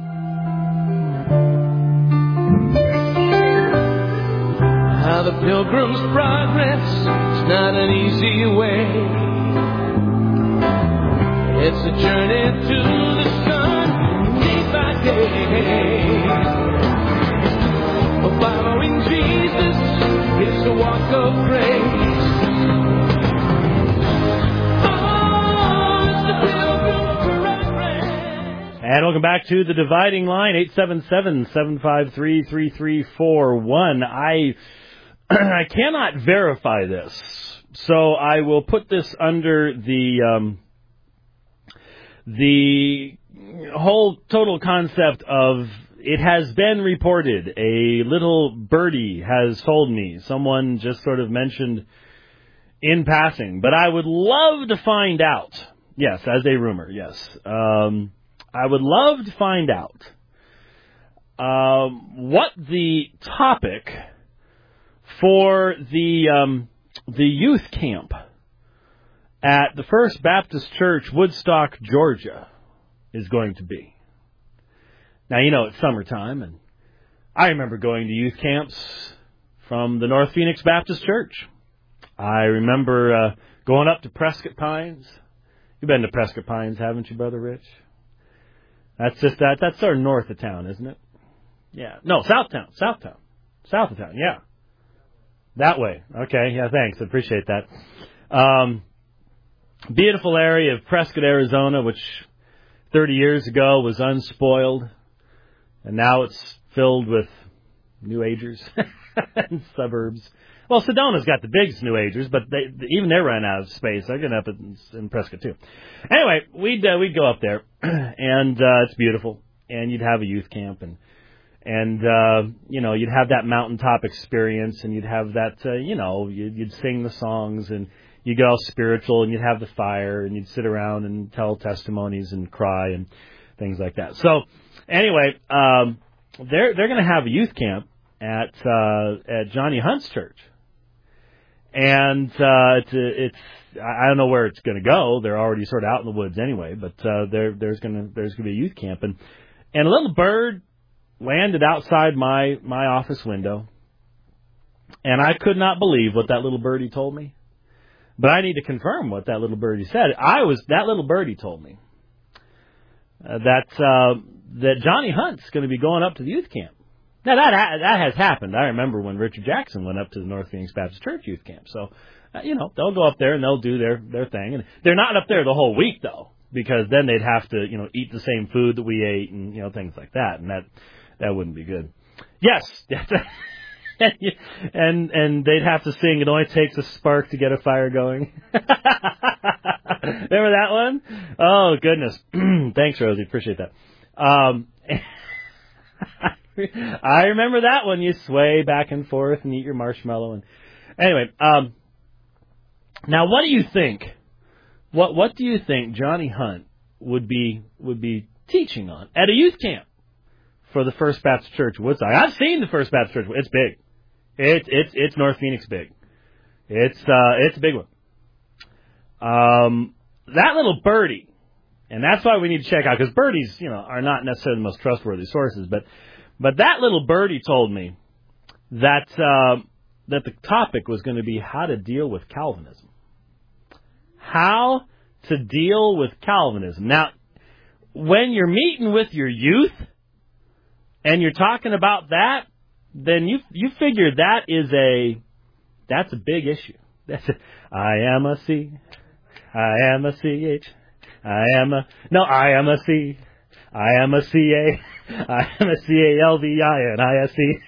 Speaker 4: How the Pilgrim's Progress is not an easy way. It's a journey to the sun, day by day.
Speaker 2: back to the dividing line, 877-753-3341. I cannot verify this, so I will put this under the whole total concept of it has been reported. A little birdie has told me. Someone just sort of mentioned in passing, but I would love to find out. Yes, as a rumor, yes. I would love to find out what the topic for the youth camp at the First Baptist Church, Woodstock, Georgia, is going to be. Now, you know, it's summertime, and I remember going to youth camps from the North Phoenix Baptist Church. I remember going up to Prescott Pines. You've been to Prescott Pines, haven't you, Brother Rich? That's just that. That's sort of north of town, isn't it? Yeah. No, south of town, yeah. That way. Okay, yeah, thanks. I appreciate that. Beautiful area of Prescott, Arizona, which 30 years ago was unspoiled, and now it's filled with New Agers and suburbs. Well, Sedona's got the biggest New Agers, but even they're running out of space. They're going to up in Prescott, too. Anyway, we'd go up there, and it's beautiful, and you'd have a youth camp, and you know, you'd have that mountaintop experience, and you'd have that, you know, you'd sing the songs, and you'd get all spiritual, and you'd have the fire, and you'd sit around and tell testimonies and cry and things like that. So, anyway, they're going to have a youth camp at Johnny Hunt's church. And it's I don't know where it's going to go. They're already sort of out in the woods anyway. But there's going to be a youth camp, and a little bird landed outside my office window, and I could not believe what that little birdie told me. But I need to confirm what that little birdie said. That little birdie told me that Johnny Hunt's going to be going up to the youth camp. Now, that has happened. I remember when Richard Jackson went up to the North Phoenix Baptist Church youth camp. So, you know, they'll go up there and they'll do their thing. And they're not up there the whole week, though, because then they'd have to, you know, eat the same food that we ate and, you know, things like that. And that wouldn't be good. Yes. and they'd have to sing, "It only takes a spark to get a fire going." Remember that one? Oh, goodness. Thanks, Rosie. Appreciate that. I remember that one. You sway back and forth and eat your marshmallow. And anyway, now what do you think? What do you think Johnny Hunt would be teaching on at a youth camp for the First Baptist Church Woodstock? I've seen the First Baptist Church. It's big. It's North Phoenix big. It's a big one. That little birdie, and that's why we need to check out, because birdies, you know, are not necessarily the most trustworthy sources, but that little birdie told me that the topic was going to be how to deal with Calvinism. How to deal with Calvinism. Now, when you're meeting with your youth and you're talking about that, then you figure that's a big issue. I am a C. I am a CH. I am a C. I am a CA. I am a CALVINISE.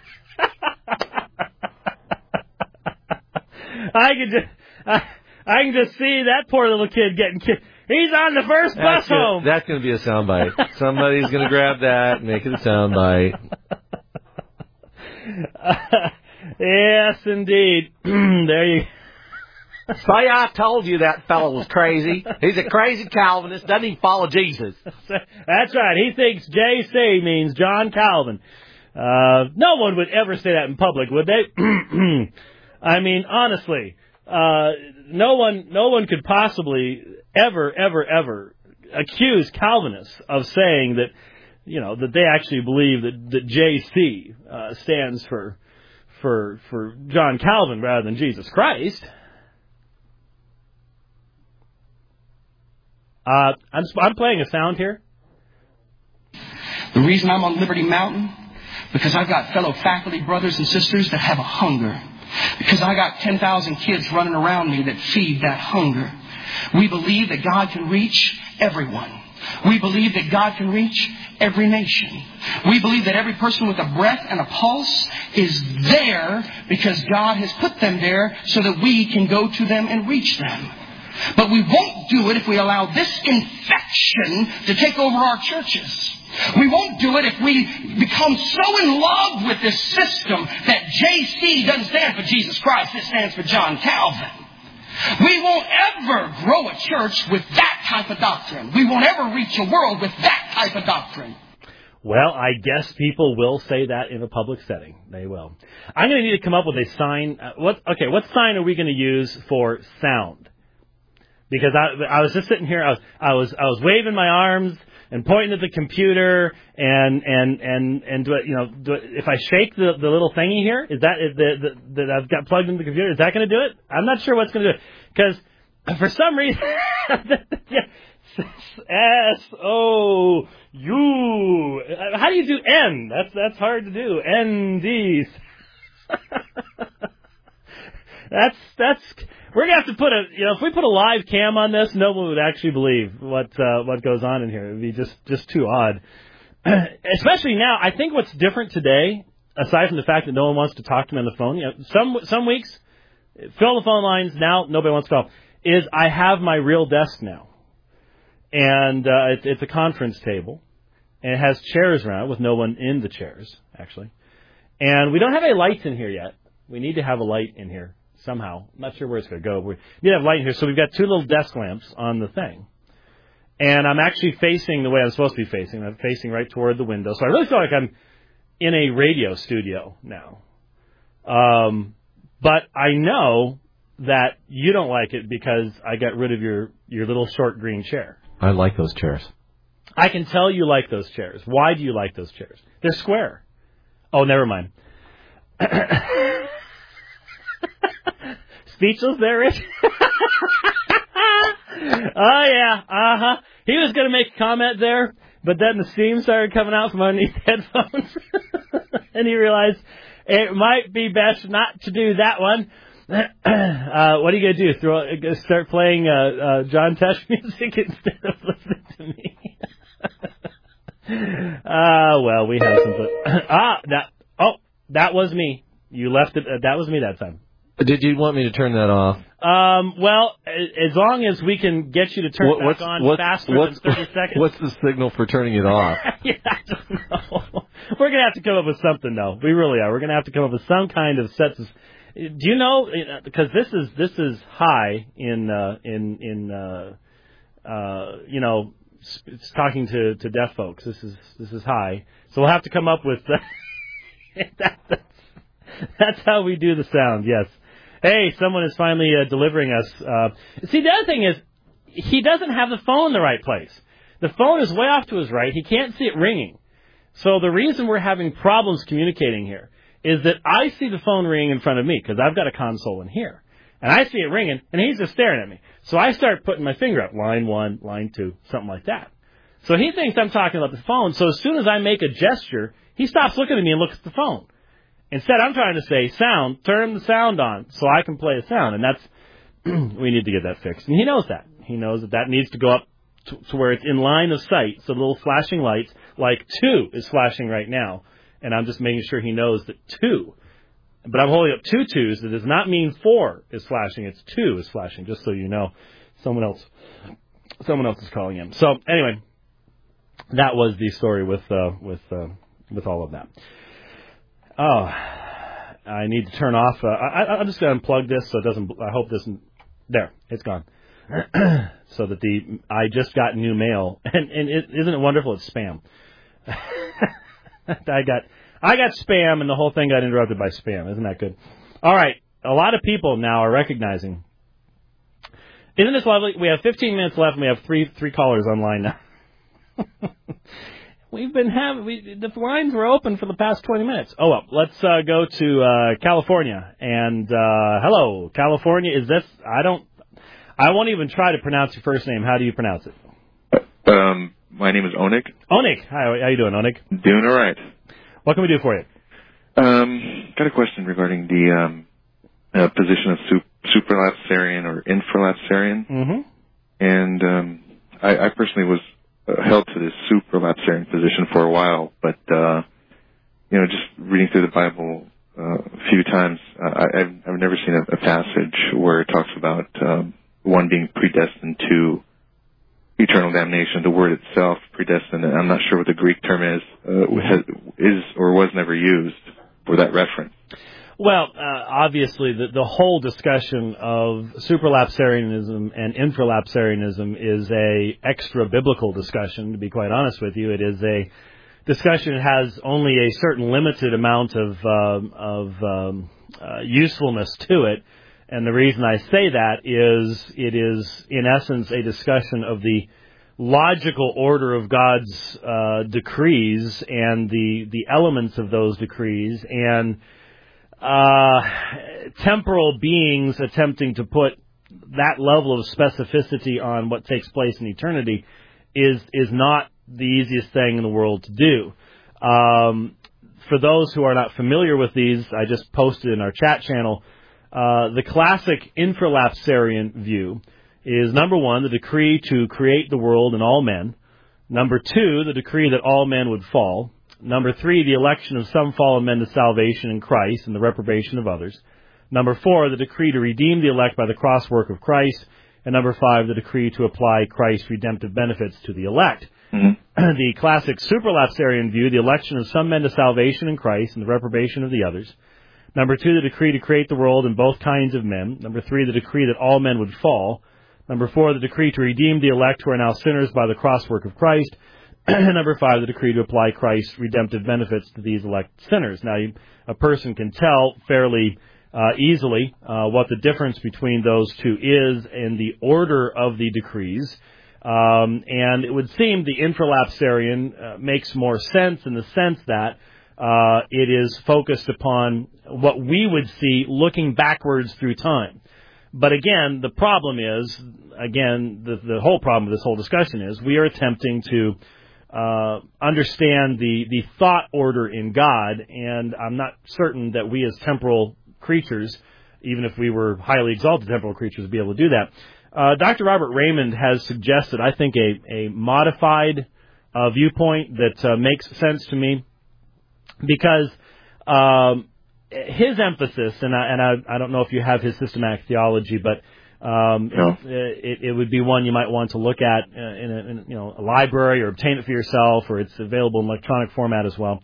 Speaker 2: I can just see that poor little kid getting kicked. He's on the first bus home.
Speaker 5: That's going to be a soundbite. Somebody's going to grab that and make it a soundbite.
Speaker 2: Yes, indeed. There you go.
Speaker 5: See, I told you that fellow was crazy. He's a crazy Calvinist. Doesn't even follow Jesus.
Speaker 2: That's right. He thinks JC means John Calvin. No one would ever say that in public, would they? I mean, honestly, no one could possibly ever accuse Calvinists of saying that, you know, that they actually believe that JC stands for John Calvin rather than Jesus Christ. I'm playing a sound here.
Speaker 6: The reason I'm on Liberty Mountain, because I've got fellow faculty brothers and sisters that have a hunger. Because I got 10,000 kids running around me that feed that hunger. We believe that God can reach everyone. We believe that God can reach every nation. We believe that every person with a breath and a pulse is there because God has put them there so that we can go to them and reach them. But we won't do it if we allow this infection to take over our churches. We won't do it if we become so in love with this system that JC doesn't stand for Jesus Christ, it stands for John Calvin. We won't ever grow a church with that type of doctrine. We won't ever reach a world with that type of doctrine.
Speaker 2: Well, I guess people will say that in a public setting. They will. I'm going to need to come up with a sign. What sign are we going to use for sound? Because I was just sitting here. I was waving my arms and pointing at the computer and do it, if I shake the little thingy here, is that that I've got plugged into the computer, is that going to do it? I'm not sure what's going to do it because for some reason S-O-U. How do you do N? That's hard to do. N-D. That's we're gonna have to put if we put a live cam on this, no one would actually believe what goes on in here. It would be just too odd. Especially now, I think what's different today, aside from the fact that no one wants to talk to me on the phone, some weeks fill the phone lines, now nobody wants to call, is I have my real desk now. And it's a conference table, and it has chairs around it with no one in the chairs, actually. And we don't have any lights in here yet. We need to have a light in here somehow. I'm not sure where it's going to go. We need to have light in here. So we've got two little desk lamps on the thing. And I'm actually facing the way I'm supposed to be facing. I'm facing right toward the window. So I really feel like I'm in a radio studio now. But I know that you don't like it because I got rid of your little short green chair.
Speaker 1: I like those chairs.
Speaker 2: I can tell you like those chairs. Why do you like those chairs? They're square. Oh, never mind. Speechless there, Rich? Oh, yeah. Uh-huh. He was going to make a comment there, but then the steam started coming out from underneath the headphones. And he realized it might be best not to do that one. What are you going to do? Start playing John Tesh music instead of listening to me? Well, we have some fun. That was me. You left it. That was me that time.
Speaker 1: Did you want me to turn that off?
Speaker 2: Well, as long as we can get you to turn it back on faster than 30 seconds.
Speaker 1: What's the signal for turning it off?
Speaker 2: Yeah, I don't know. We're going to have to come up with something, though. We really are. We're going to have to come up with some kind of sets. Do you know? Because this is high in it's talking to deaf folks. This is high. So we'll have to come up with. That's how we do the sound. Yes. Hey, someone is finally delivering us. See, the other thing is, he doesn't have the phone in the right place. The phone is way off to his right. He can't see it ringing. So the reason we're having problems communicating here is that I see the phone ringing in front of me because I've got a console in here. And I see it ringing, and he's just staring at me. So I start putting my finger up, line 1, line 2, something like that. So he thinks I'm talking about the phone. So as soon as I make a gesture, he stops looking at me and looks at the phone. Instead, I'm trying to say, sound, turn the sound on so I can play a sound. And that's, we need to get that fixed. And he knows that. He knows that needs to go up to where it's in line of sight. So the little flashing lights, like 2 is flashing right now. And I'm just making sure he knows that 2. But I'm holding up 2 2s. That does not mean 4 is flashing. It's 2 is flashing, just so you know. Someone else is calling him. So anyway, that was the story with all of that. Oh, I need to turn off. I'm just going to unplug this so it doesn't. I hope this. There, it's gone. So that I just got new mail, and isn't it wonderful? It's spam. I got spam, and the whole thing got interrupted by spam. Isn't that good? All right, a lot of people now are recognizing. Isn't this lovely? We have 15 minutes left, and we have three callers online now. We've been the lines were open for the past 20 minutes. Oh, well, let's go to California. And hello, California. Is this? I won't even try to pronounce your first name. How do you pronounce it?
Speaker 7: My name is Onik.
Speaker 2: Onik. How you doing, Onik?
Speaker 7: Doing all right.
Speaker 2: What can we do for you?
Speaker 7: Got a question regarding the position of superlapsarian or infralapsarian.
Speaker 2: Mm-hmm.
Speaker 7: And I personally was held to this supralapsarian position for a while, but just reading through the Bible a few times, I've never seen a passage where it talks about one being predestined to eternal damnation. The word itself, predestined, I'm not sure what the Greek term is or was never used for that reference.
Speaker 2: Well, obviously, the whole discussion of supralapsarianism and infralapsarianism is a extra-biblical discussion, to be quite honest with you. It is a discussion that has only a certain limited amount of usefulness to it. And the reason I say that is it is, in essence, a discussion of the logical order of God's decrees and the elements of those decrees, and temporal beings attempting to put that level of specificity on what takes place in eternity is not the easiest thing in the world to do. For those who are not familiar with these, I just posted in our chat channel, the classic infralapsarian view is, number one, the decree to create the world and all men. Number two, the decree that all men would fall. Number three, the election of some fallen men to salvation in Christ and the reprobation of others. Number four, the decree to redeem the elect by the cross work of Christ. And number five, the decree to apply Christ's redemptive benefits to the elect. Mm-hmm. The classic supralapsarian view, the election of some men to salvation in Christ and the reprobation of the others. Number two, the decree to create the world and both kinds of men. Number three, the decree that all men would fall. Number four, the decree to redeem the elect who are now sinners by the cross work of Christ. Number five, the decree to apply Christ's redemptive benefits to these elect sinners. Now, a person can tell fairly easily what the difference between those two is in the order of the decrees. And it would seem the infralapsarian makes more sense in the sense that it is focused upon what we would see looking backwards through time. But again, the problem is, the whole problem of this whole discussion is we are attempting to understand the thought order in God, and I'm not certain that we as temporal creatures, even if we were highly exalted temporal creatures, would be able to do that. Dr. Robert Raymond has suggested, I think, a modified viewpoint that makes sense to me, because his emphasis, and I don't know if you have his systematic theology, but it would be one you might want to look at in a library, or obtain it for yourself, or it's available in electronic format as well.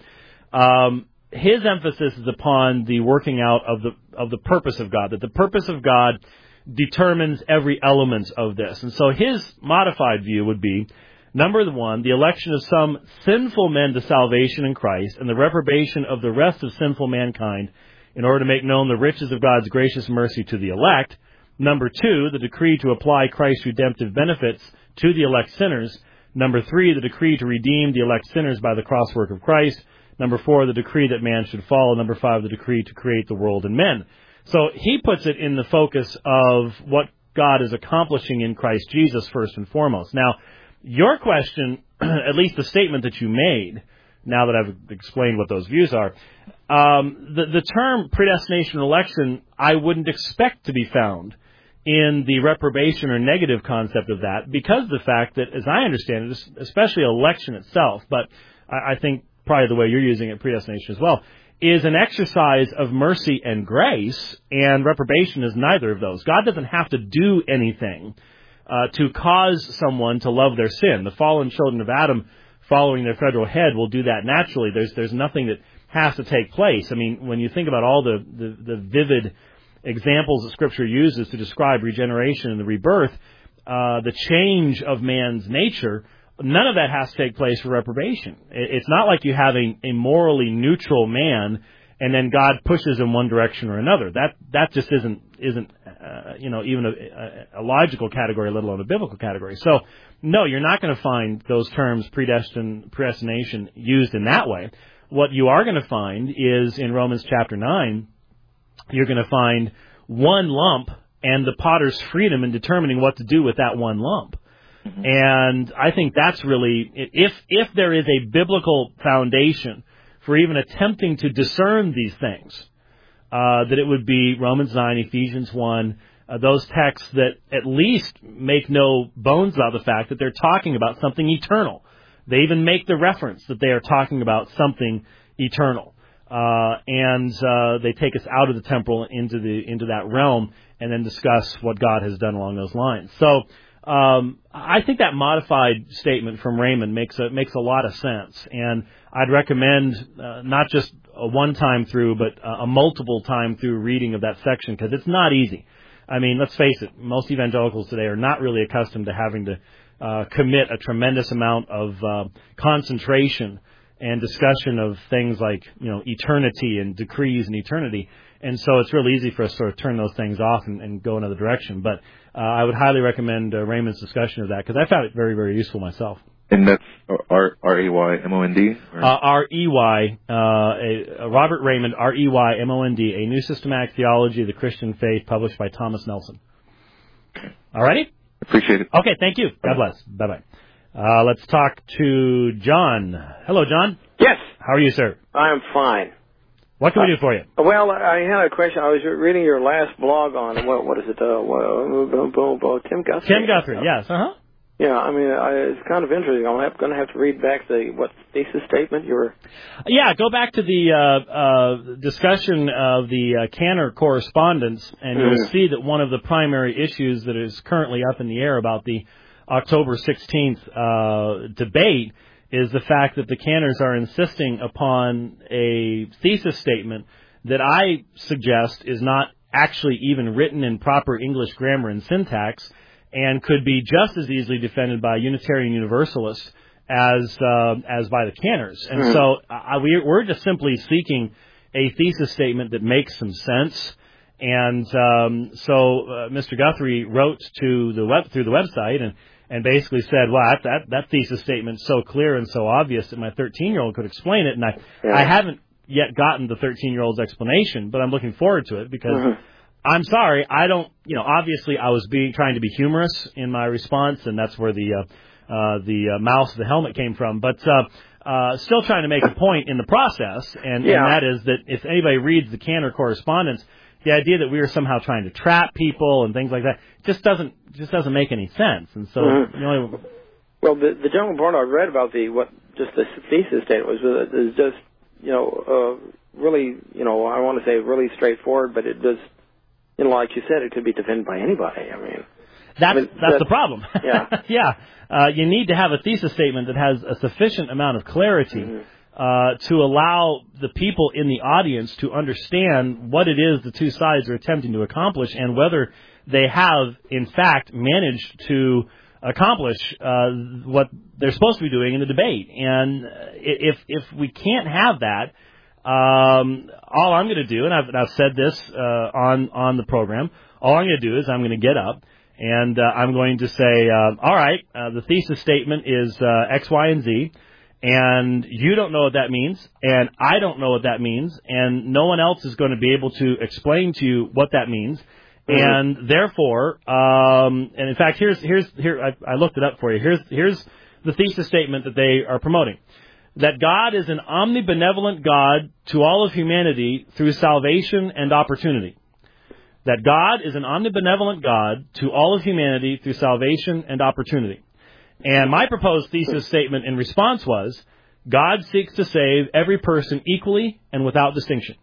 Speaker 2: His emphasis is upon the working out of the purpose of God, that the purpose of God determines every element of this. And so his modified view would be, number one, the election of some sinful men to salvation in Christ and the reprobation of the rest of sinful mankind in order to make known the riches of God's gracious mercy to the elect. Number two, the decree to apply Christ's redemptive benefits to the elect sinners. Number three, the decree to redeem the elect sinners by the cross work of Christ. Number four, the decree that man should fall. And number five, the decree to create the world and men. So he puts it in the focus of what God is accomplishing in Christ Jesus first and foremost. Now, your question, at least the statement that you made, now that I've explained what those views are, the term predestination and election, I wouldn't expect to be found in the reprobation or negative concept of that, because of the fact that, as I understand it, especially election itself, but I think probably the way you're using it, predestination as well, is an exercise of mercy and grace, and reprobation is neither of those. God doesn't have to do anything to cause someone to love their sin. The fallen children of Adam, following their federal head, will do that naturally. There's nothing that has to take place. I mean, when you think about all the vivid examples that Scripture uses to describe regeneration and the rebirth, the change of man's nature, none of that has to take place for reprobation. It's not like you have a morally neutral man and then God pushes in one direction or another. That just isn't even a logical category, let alone a biblical category. So, no, you're not going to find those terms predestination used in that way. What you are going to find is in Romans chapter 9, you're going to find one lump and the potter's freedom in determining what to do with that one lump. Mm-hmm. And I think that's really, if there is a biblical foundation for even attempting to discern these things, that it would be Romans 9, Ephesians 1, those texts that at least make no bones about the fact that they're talking about something eternal. They even make the reference that they are talking about something eternal. And they take us out of the temporal into that realm and then discuss what God has done along those lines. So I think that modified statement from Raymond makes a lot of sense, and I'd recommend not just a one-time through, but a multiple-time through reading of that section, because it's not easy. I mean, let's face it, most evangelicals today are not really accustomed to having to commit a tremendous amount of concentration and discussion of things like, eternity and decrees and eternity. And so it's real easy for us to sort of turn those things off and go another direction. But I would highly recommend Raymond's discussion of that, because I found it very, very useful myself.
Speaker 7: And that's R-A-Y-M-O-N-D?
Speaker 2: R-E-Y, Robert Raymond, R-E-Y-M-O-N-D, A New Systematic Theology of the Christian Faith, published by Thomas Nelson. All righty?
Speaker 7: Appreciate it.
Speaker 2: Okay, thank you. God bless. Bye-bye. Let's talk to John. Hello, John.
Speaker 8: Yes.
Speaker 2: How are you, sir?
Speaker 8: I'm fine.
Speaker 2: What can we do for you?
Speaker 8: Well, I had a question. I was reading your last blog on, what is it, Tim Guthrie?
Speaker 2: Tim Guthrie, yes. Uh-huh.
Speaker 8: Yeah, I mean, it's kind of interesting. I'm going to have to read back the thesis statement you were...
Speaker 2: Yeah, go back to the discussion of the Cantor correspondence, and you'll see that one of the primary issues that is currently up in the air about the October 16th debate is the fact that the Cantors are insisting upon a thesis statement that I suggest is not actually even written in proper English grammar and syntax, and could be just as easily defended by Unitarian Universalists as by the Cantors. And so we're just simply seeking a thesis statement that makes some sense. And so Mr. Guthrie wrote to through the website and basically said, well, that thesis statement's so clear and so obvious that my 13-year-old could explain it. And I haven't yet gotten the 13-year-old's explanation, but I'm looking forward to it, because I'm sorry, I don't, obviously I was trying to be humorous in my response, and that's where the mouse of the helmet came from, but still trying to make a point in the process, and that is that if anybody reads the Cantor correspondence, the idea that we are somehow trying to trap people and things like that just doesn't make any sense. And so,
Speaker 8: well, the general part I read about the thesis statement is just really, I want to say really straightforward, but it does, like you said, it could be defended by anybody. I mean,
Speaker 2: that's the problem.
Speaker 8: Yeah.
Speaker 2: You need to have a thesis statement that has a sufficient amount of clarity to allow the people in the audience to understand what it is the two sides are attempting to accomplish, and whether they have, in fact, managed to accomplish what they're supposed to be doing in the debate. And if we can't have that, all I'm going to do, and I've said this on the program, all I'm going to do is I'm going to get up and I'm going to say, all right, the thesis statement is X, Y, and Z, and you don't know what that means, and I don't know what that means, and no one else is going to be able to explain to you what that means. And therefore, and in fact, here I looked it up for you. Here's the thesis statement that they are promoting: that God is an omnibenevolent God to all of humanity through salvation and opportunity. That God is an omnibenevolent God to all of humanity through salvation and opportunity. And my proposed thesis statement in response was, God seeks to save every person equally and without distinction.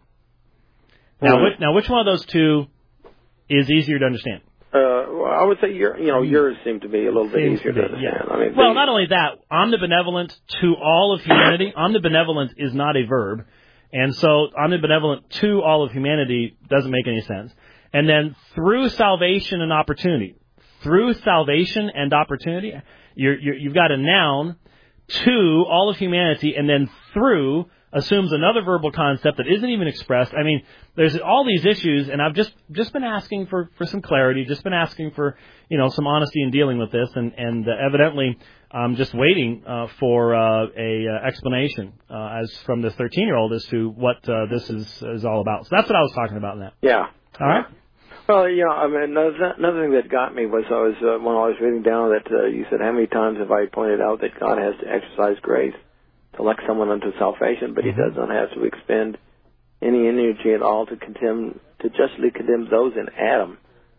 Speaker 2: Now, which one of those two is easier to understand?
Speaker 8: Well, I would say yours seem to be a little bit easier to understand.
Speaker 2: Yeah.
Speaker 8: I mean,
Speaker 2: well, not only that, omnibenevolent to all of humanity. Omnibenevolent is not a verb, and so omnibenevolent to all of humanity doesn't make any sense. And then through salvation and opportunity. Through salvation and opportunity, you've got a noun to all of humanity, and then through assumes another verbal concept that isn't even expressed. I mean, there's all these issues, and I've just been asking for some clarity, just been asking for, some honesty in dealing with this, and evidently I'm just waiting for a explanation as from this 13-year-old as to what this is all about. So that's what I was talking about in that.
Speaker 8: Yeah.
Speaker 2: All right.
Speaker 8: Well, I mean, another thing that got me was when I was reading down that you said, how many times have I pointed out that God has to exercise grace to elect someone unto salvation, but He does not have to expend any energy at all to justly condemn those in Adam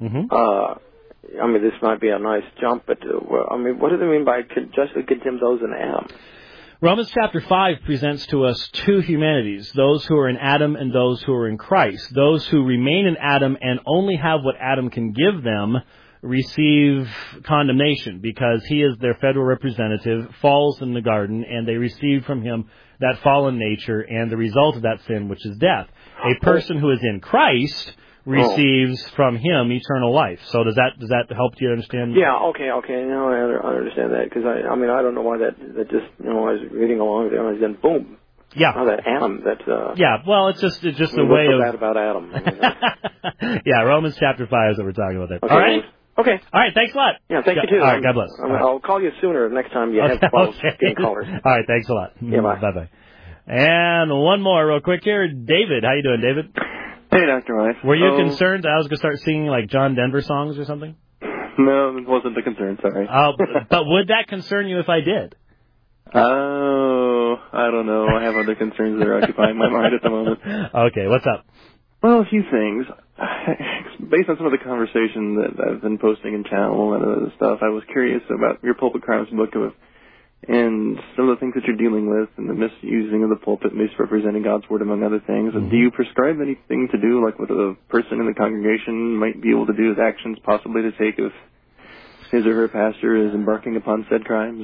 Speaker 8: I mean, this might be a nice jump, but I mean, what do they mean by justly condemn those in Adam?
Speaker 2: Romans chapter 5 presents to us two humanities, those who are in Adam and those who are in Christ. Those who remain in Adam and only have what Adam can give them receive condemnation because he is their federal representative, falls in the garden, and they receive from him that fallen nature and the result of that sin, which is death. A person who is in Christ receives from him eternal life. So does that help you understand?
Speaker 8: Yeah, okay. Now I understand that, because I mean, I don't know why that just, I was reading along there and then boom.
Speaker 2: Yeah.
Speaker 8: Oh, that Adam,
Speaker 2: yeah, well, it's just a way of...
Speaker 8: What's so bad about Adam? I mean,
Speaker 2: yeah, Romans chapter 5 is what we're talking about there.
Speaker 8: Okay.
Speaker 2: All right?
Speaker 8: Okay.
Speaker 2: All right, thanks a lot.
Speaker 8: Yeah, thank you too.
Speaker 2: All right, God bless.
Speaker 8: I'll call you sooner next time you have calls, getting callers.
Speaker 2: All right, thanks a lot.
Speaker 8: Yeah, bye.
Speaker 2: Bye-bye. And one more real quick here. David, how you doing, David?
Speaker 9: Hey, Dr. Weiss.
Speaker 2: Were you concerned I was going to start singing like John Denver songs or something?
Speaker 9: No, it wasn't a concern, sorry.
Speaker 2: But would that concern you if I did?
Speaker 9: Oh, I don't know. I have other concerns that are occupying my mind at the moment.
Speaker 2: Okay, what's up?
Speaker 9: Well, a few things. Based on some of the conversation that I've been posting in channel and other stuff, I was curious about your Pulpit Crimes book and some of the things that you're dealing with and the misusing of the pulpit, misrepresenting God's Word, among other things. Mm-hmm. Do you prescribe anything to do, like what a person in the congregation might be able to do as actions possibly to take if his or her pastor is embarking upon said crimes?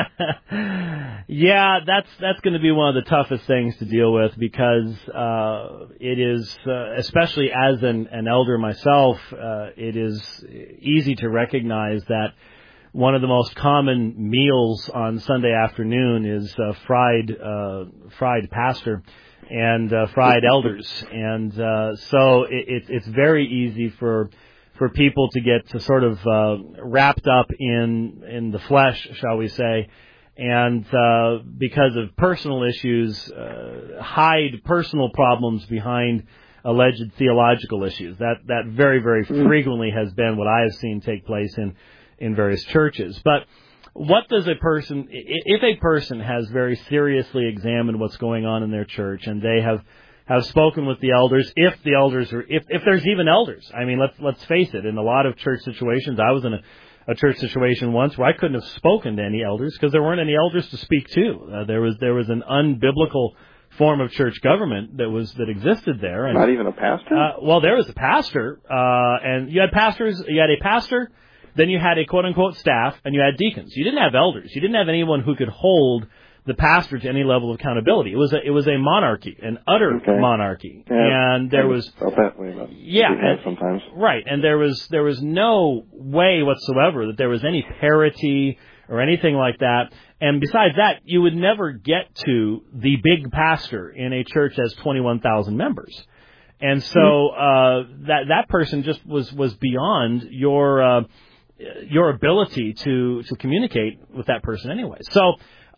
Speaker 2: Yeah, that's going to be one of the toughest things to deal with because it is, especially as an elder myself, it is easy to recognize that one of the most common meals on Sunday afternoon is fried pastor and fried elders, and so it's very easy for people to get sort of wrapped up in the flesh, shall we say, and because of personal issues, hide personal problems behind alleged theological issues. That very, very frequently has been what I have seen take place in various churches. But what does a person, if a person has very seriously examined what's going on in their church and they have spoken with the elders, if there's even elders. I mean, let's face it, in a lot of church situations, I was in a church situation once where I couldn't have spoken to any elders because there weren't any elders to speak to. There was an unbiblical form of church government that existed there. And,
Speaker 9: not even a pastor?
Speaker 2: Well, there was a pastor, and you had pastors. You had a pastor, then you had a quote-unquote staff, and you had deacons. You didn't have elders. You didn't have anyone who could hold the pastor to any level of accountability. It was a monarchy, an utter monarchy, and there was
Speaker 9: felt that way about sometimes.
Speaker 2: Right, and there was no way whatsoever that there was any parity or anything like that. And besides that, you would never get to the big pastor in a church as 21,000 members. And so that person just was beyond your ability to communicate with that person anyway. So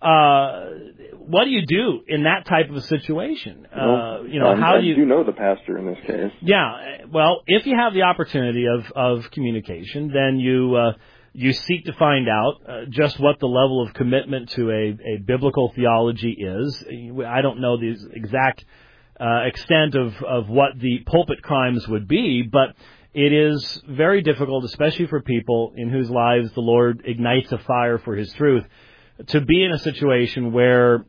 Speaker 2: what do you do in that type of a situation? How do you...
Speaker 9: You know the pastor in this case.
Speaker 2: Yeah, well, if you have the opportunity of communication, then you seek to find out just what the level of commitment to a biblical theology is. I don't know the exact extent of what the pulpit crimes would be, but it is very difficult, especially for people in whose lives the Lord ignites a fire for His truth, to be in a situation where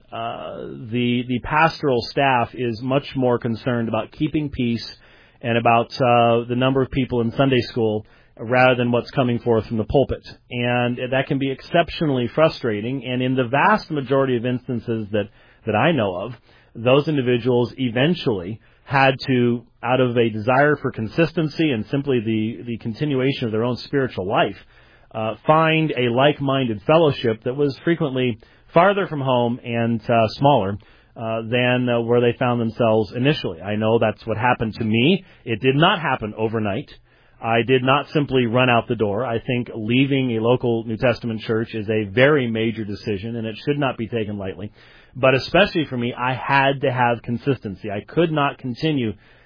Speaker 2: the pastoral staff is much more concerned about keeping peace and about the number of people in Sunday school rather than what's coming forth from the pulpit. And that can be exceptionally frustrating. And in the vast majority of instances that I know of, those individuals eventually had to, out of a desire for consistency and simply the continuation of their own spiritual life, find a like-minded fellowship that was frequently farther from home and smaller than where they found themselves initially. I know that's what happened to me. It did not happen overnight. I did not simply run out the door. I think leaving a local New Testament church is a very major decision, and it should not be taken lightly. But especially for me, I had to have consistency. I could not continue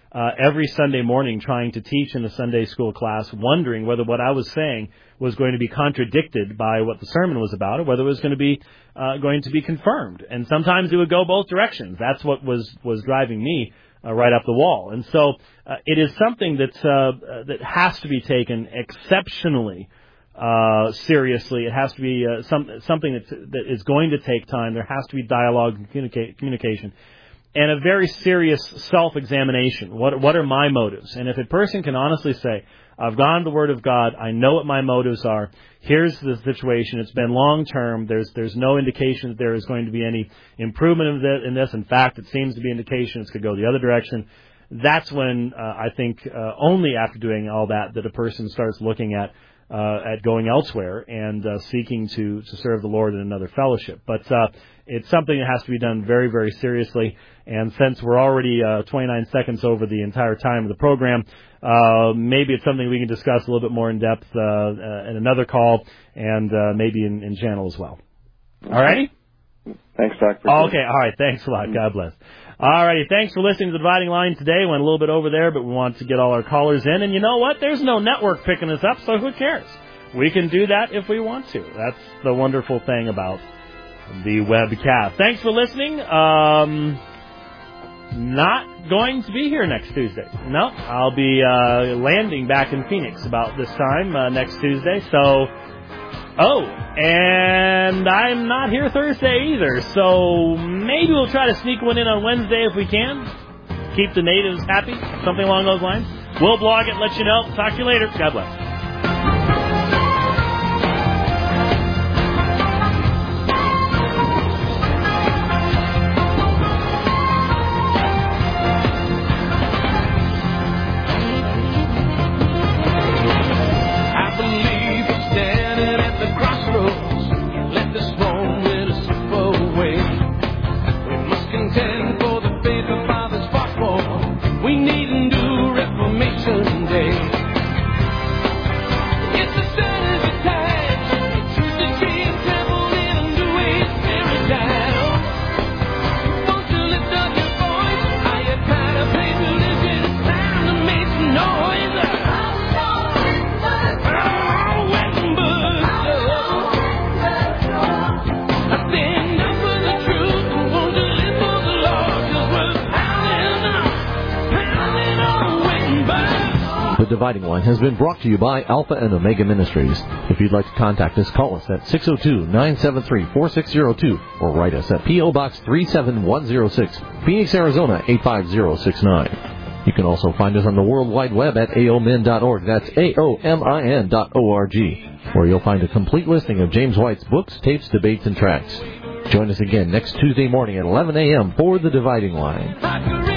Speaker 2: every Sunday morning trying to teach in a Sunday school class, wondering whether what I was saying was going to be contradicted by what the sermon was about, or whether it was going to be confirmed. And sometimes it would go both directions. That's what was driving me right up the wall. And so it is something that has to be taken exceptionally seriously. It has to be something that is going to take time. There has to be dialogue and communication. And a very serious self-examination. What are my motives? And if a person can honestly say, I've gone to the Word of God, I know what my motives are, here's the situation, it's been long-term, there's no indication that there is going to be any improvement in this. In fact, it seems to be indications could go the other direction. That's when I think only after doing all that a person starts looking at going elsewhere and seeking to serve the Lord in another fellowship. But it's something that has to be done very, very seriously. And since we're already 29 seconds over the entire time of the program, maybe it's something we can discuss a little bit more in depth in another call and maybe in channel as well. All righty?
Speaker 9: Thanks, Doc.
Speaker 2: Okay, all right. Thanks a lot. God bless. All righty. Thanks for listening to The Dividing Line today. Went a little bit over there, but we want to get all our callers in. And you know what? There's no network picking us up, so who cares? We can do that if we want to. That's the wonderful thing about the webcast. Thanks for listening. Not going to be here next Tuesday. No, I'll be landing back in Phoenix about this time next Tuesday. So, and I'm not here Thursday either. So maybe we'll try to sneak one in on Wednesday if we can. Keep the natives happy, something along those lines. We'll blog it, let you know. Talk to you later. God bless.
Speaker 1: The Dividing Line has been brought to you by Alpha and Omega Ministries. If you'd like to contact us, call us at 602-973-4602 or write us at P.O. Box 37106, Phoenix, Arizona 85069. You can also find us on the World Wide Web at aomin.org. That's aomin.org, where you'll find a complete listing of James White's books, tapes, debates, and tracts. Join us again next Tuesday morning at 11 a.m. for The Dividing Line.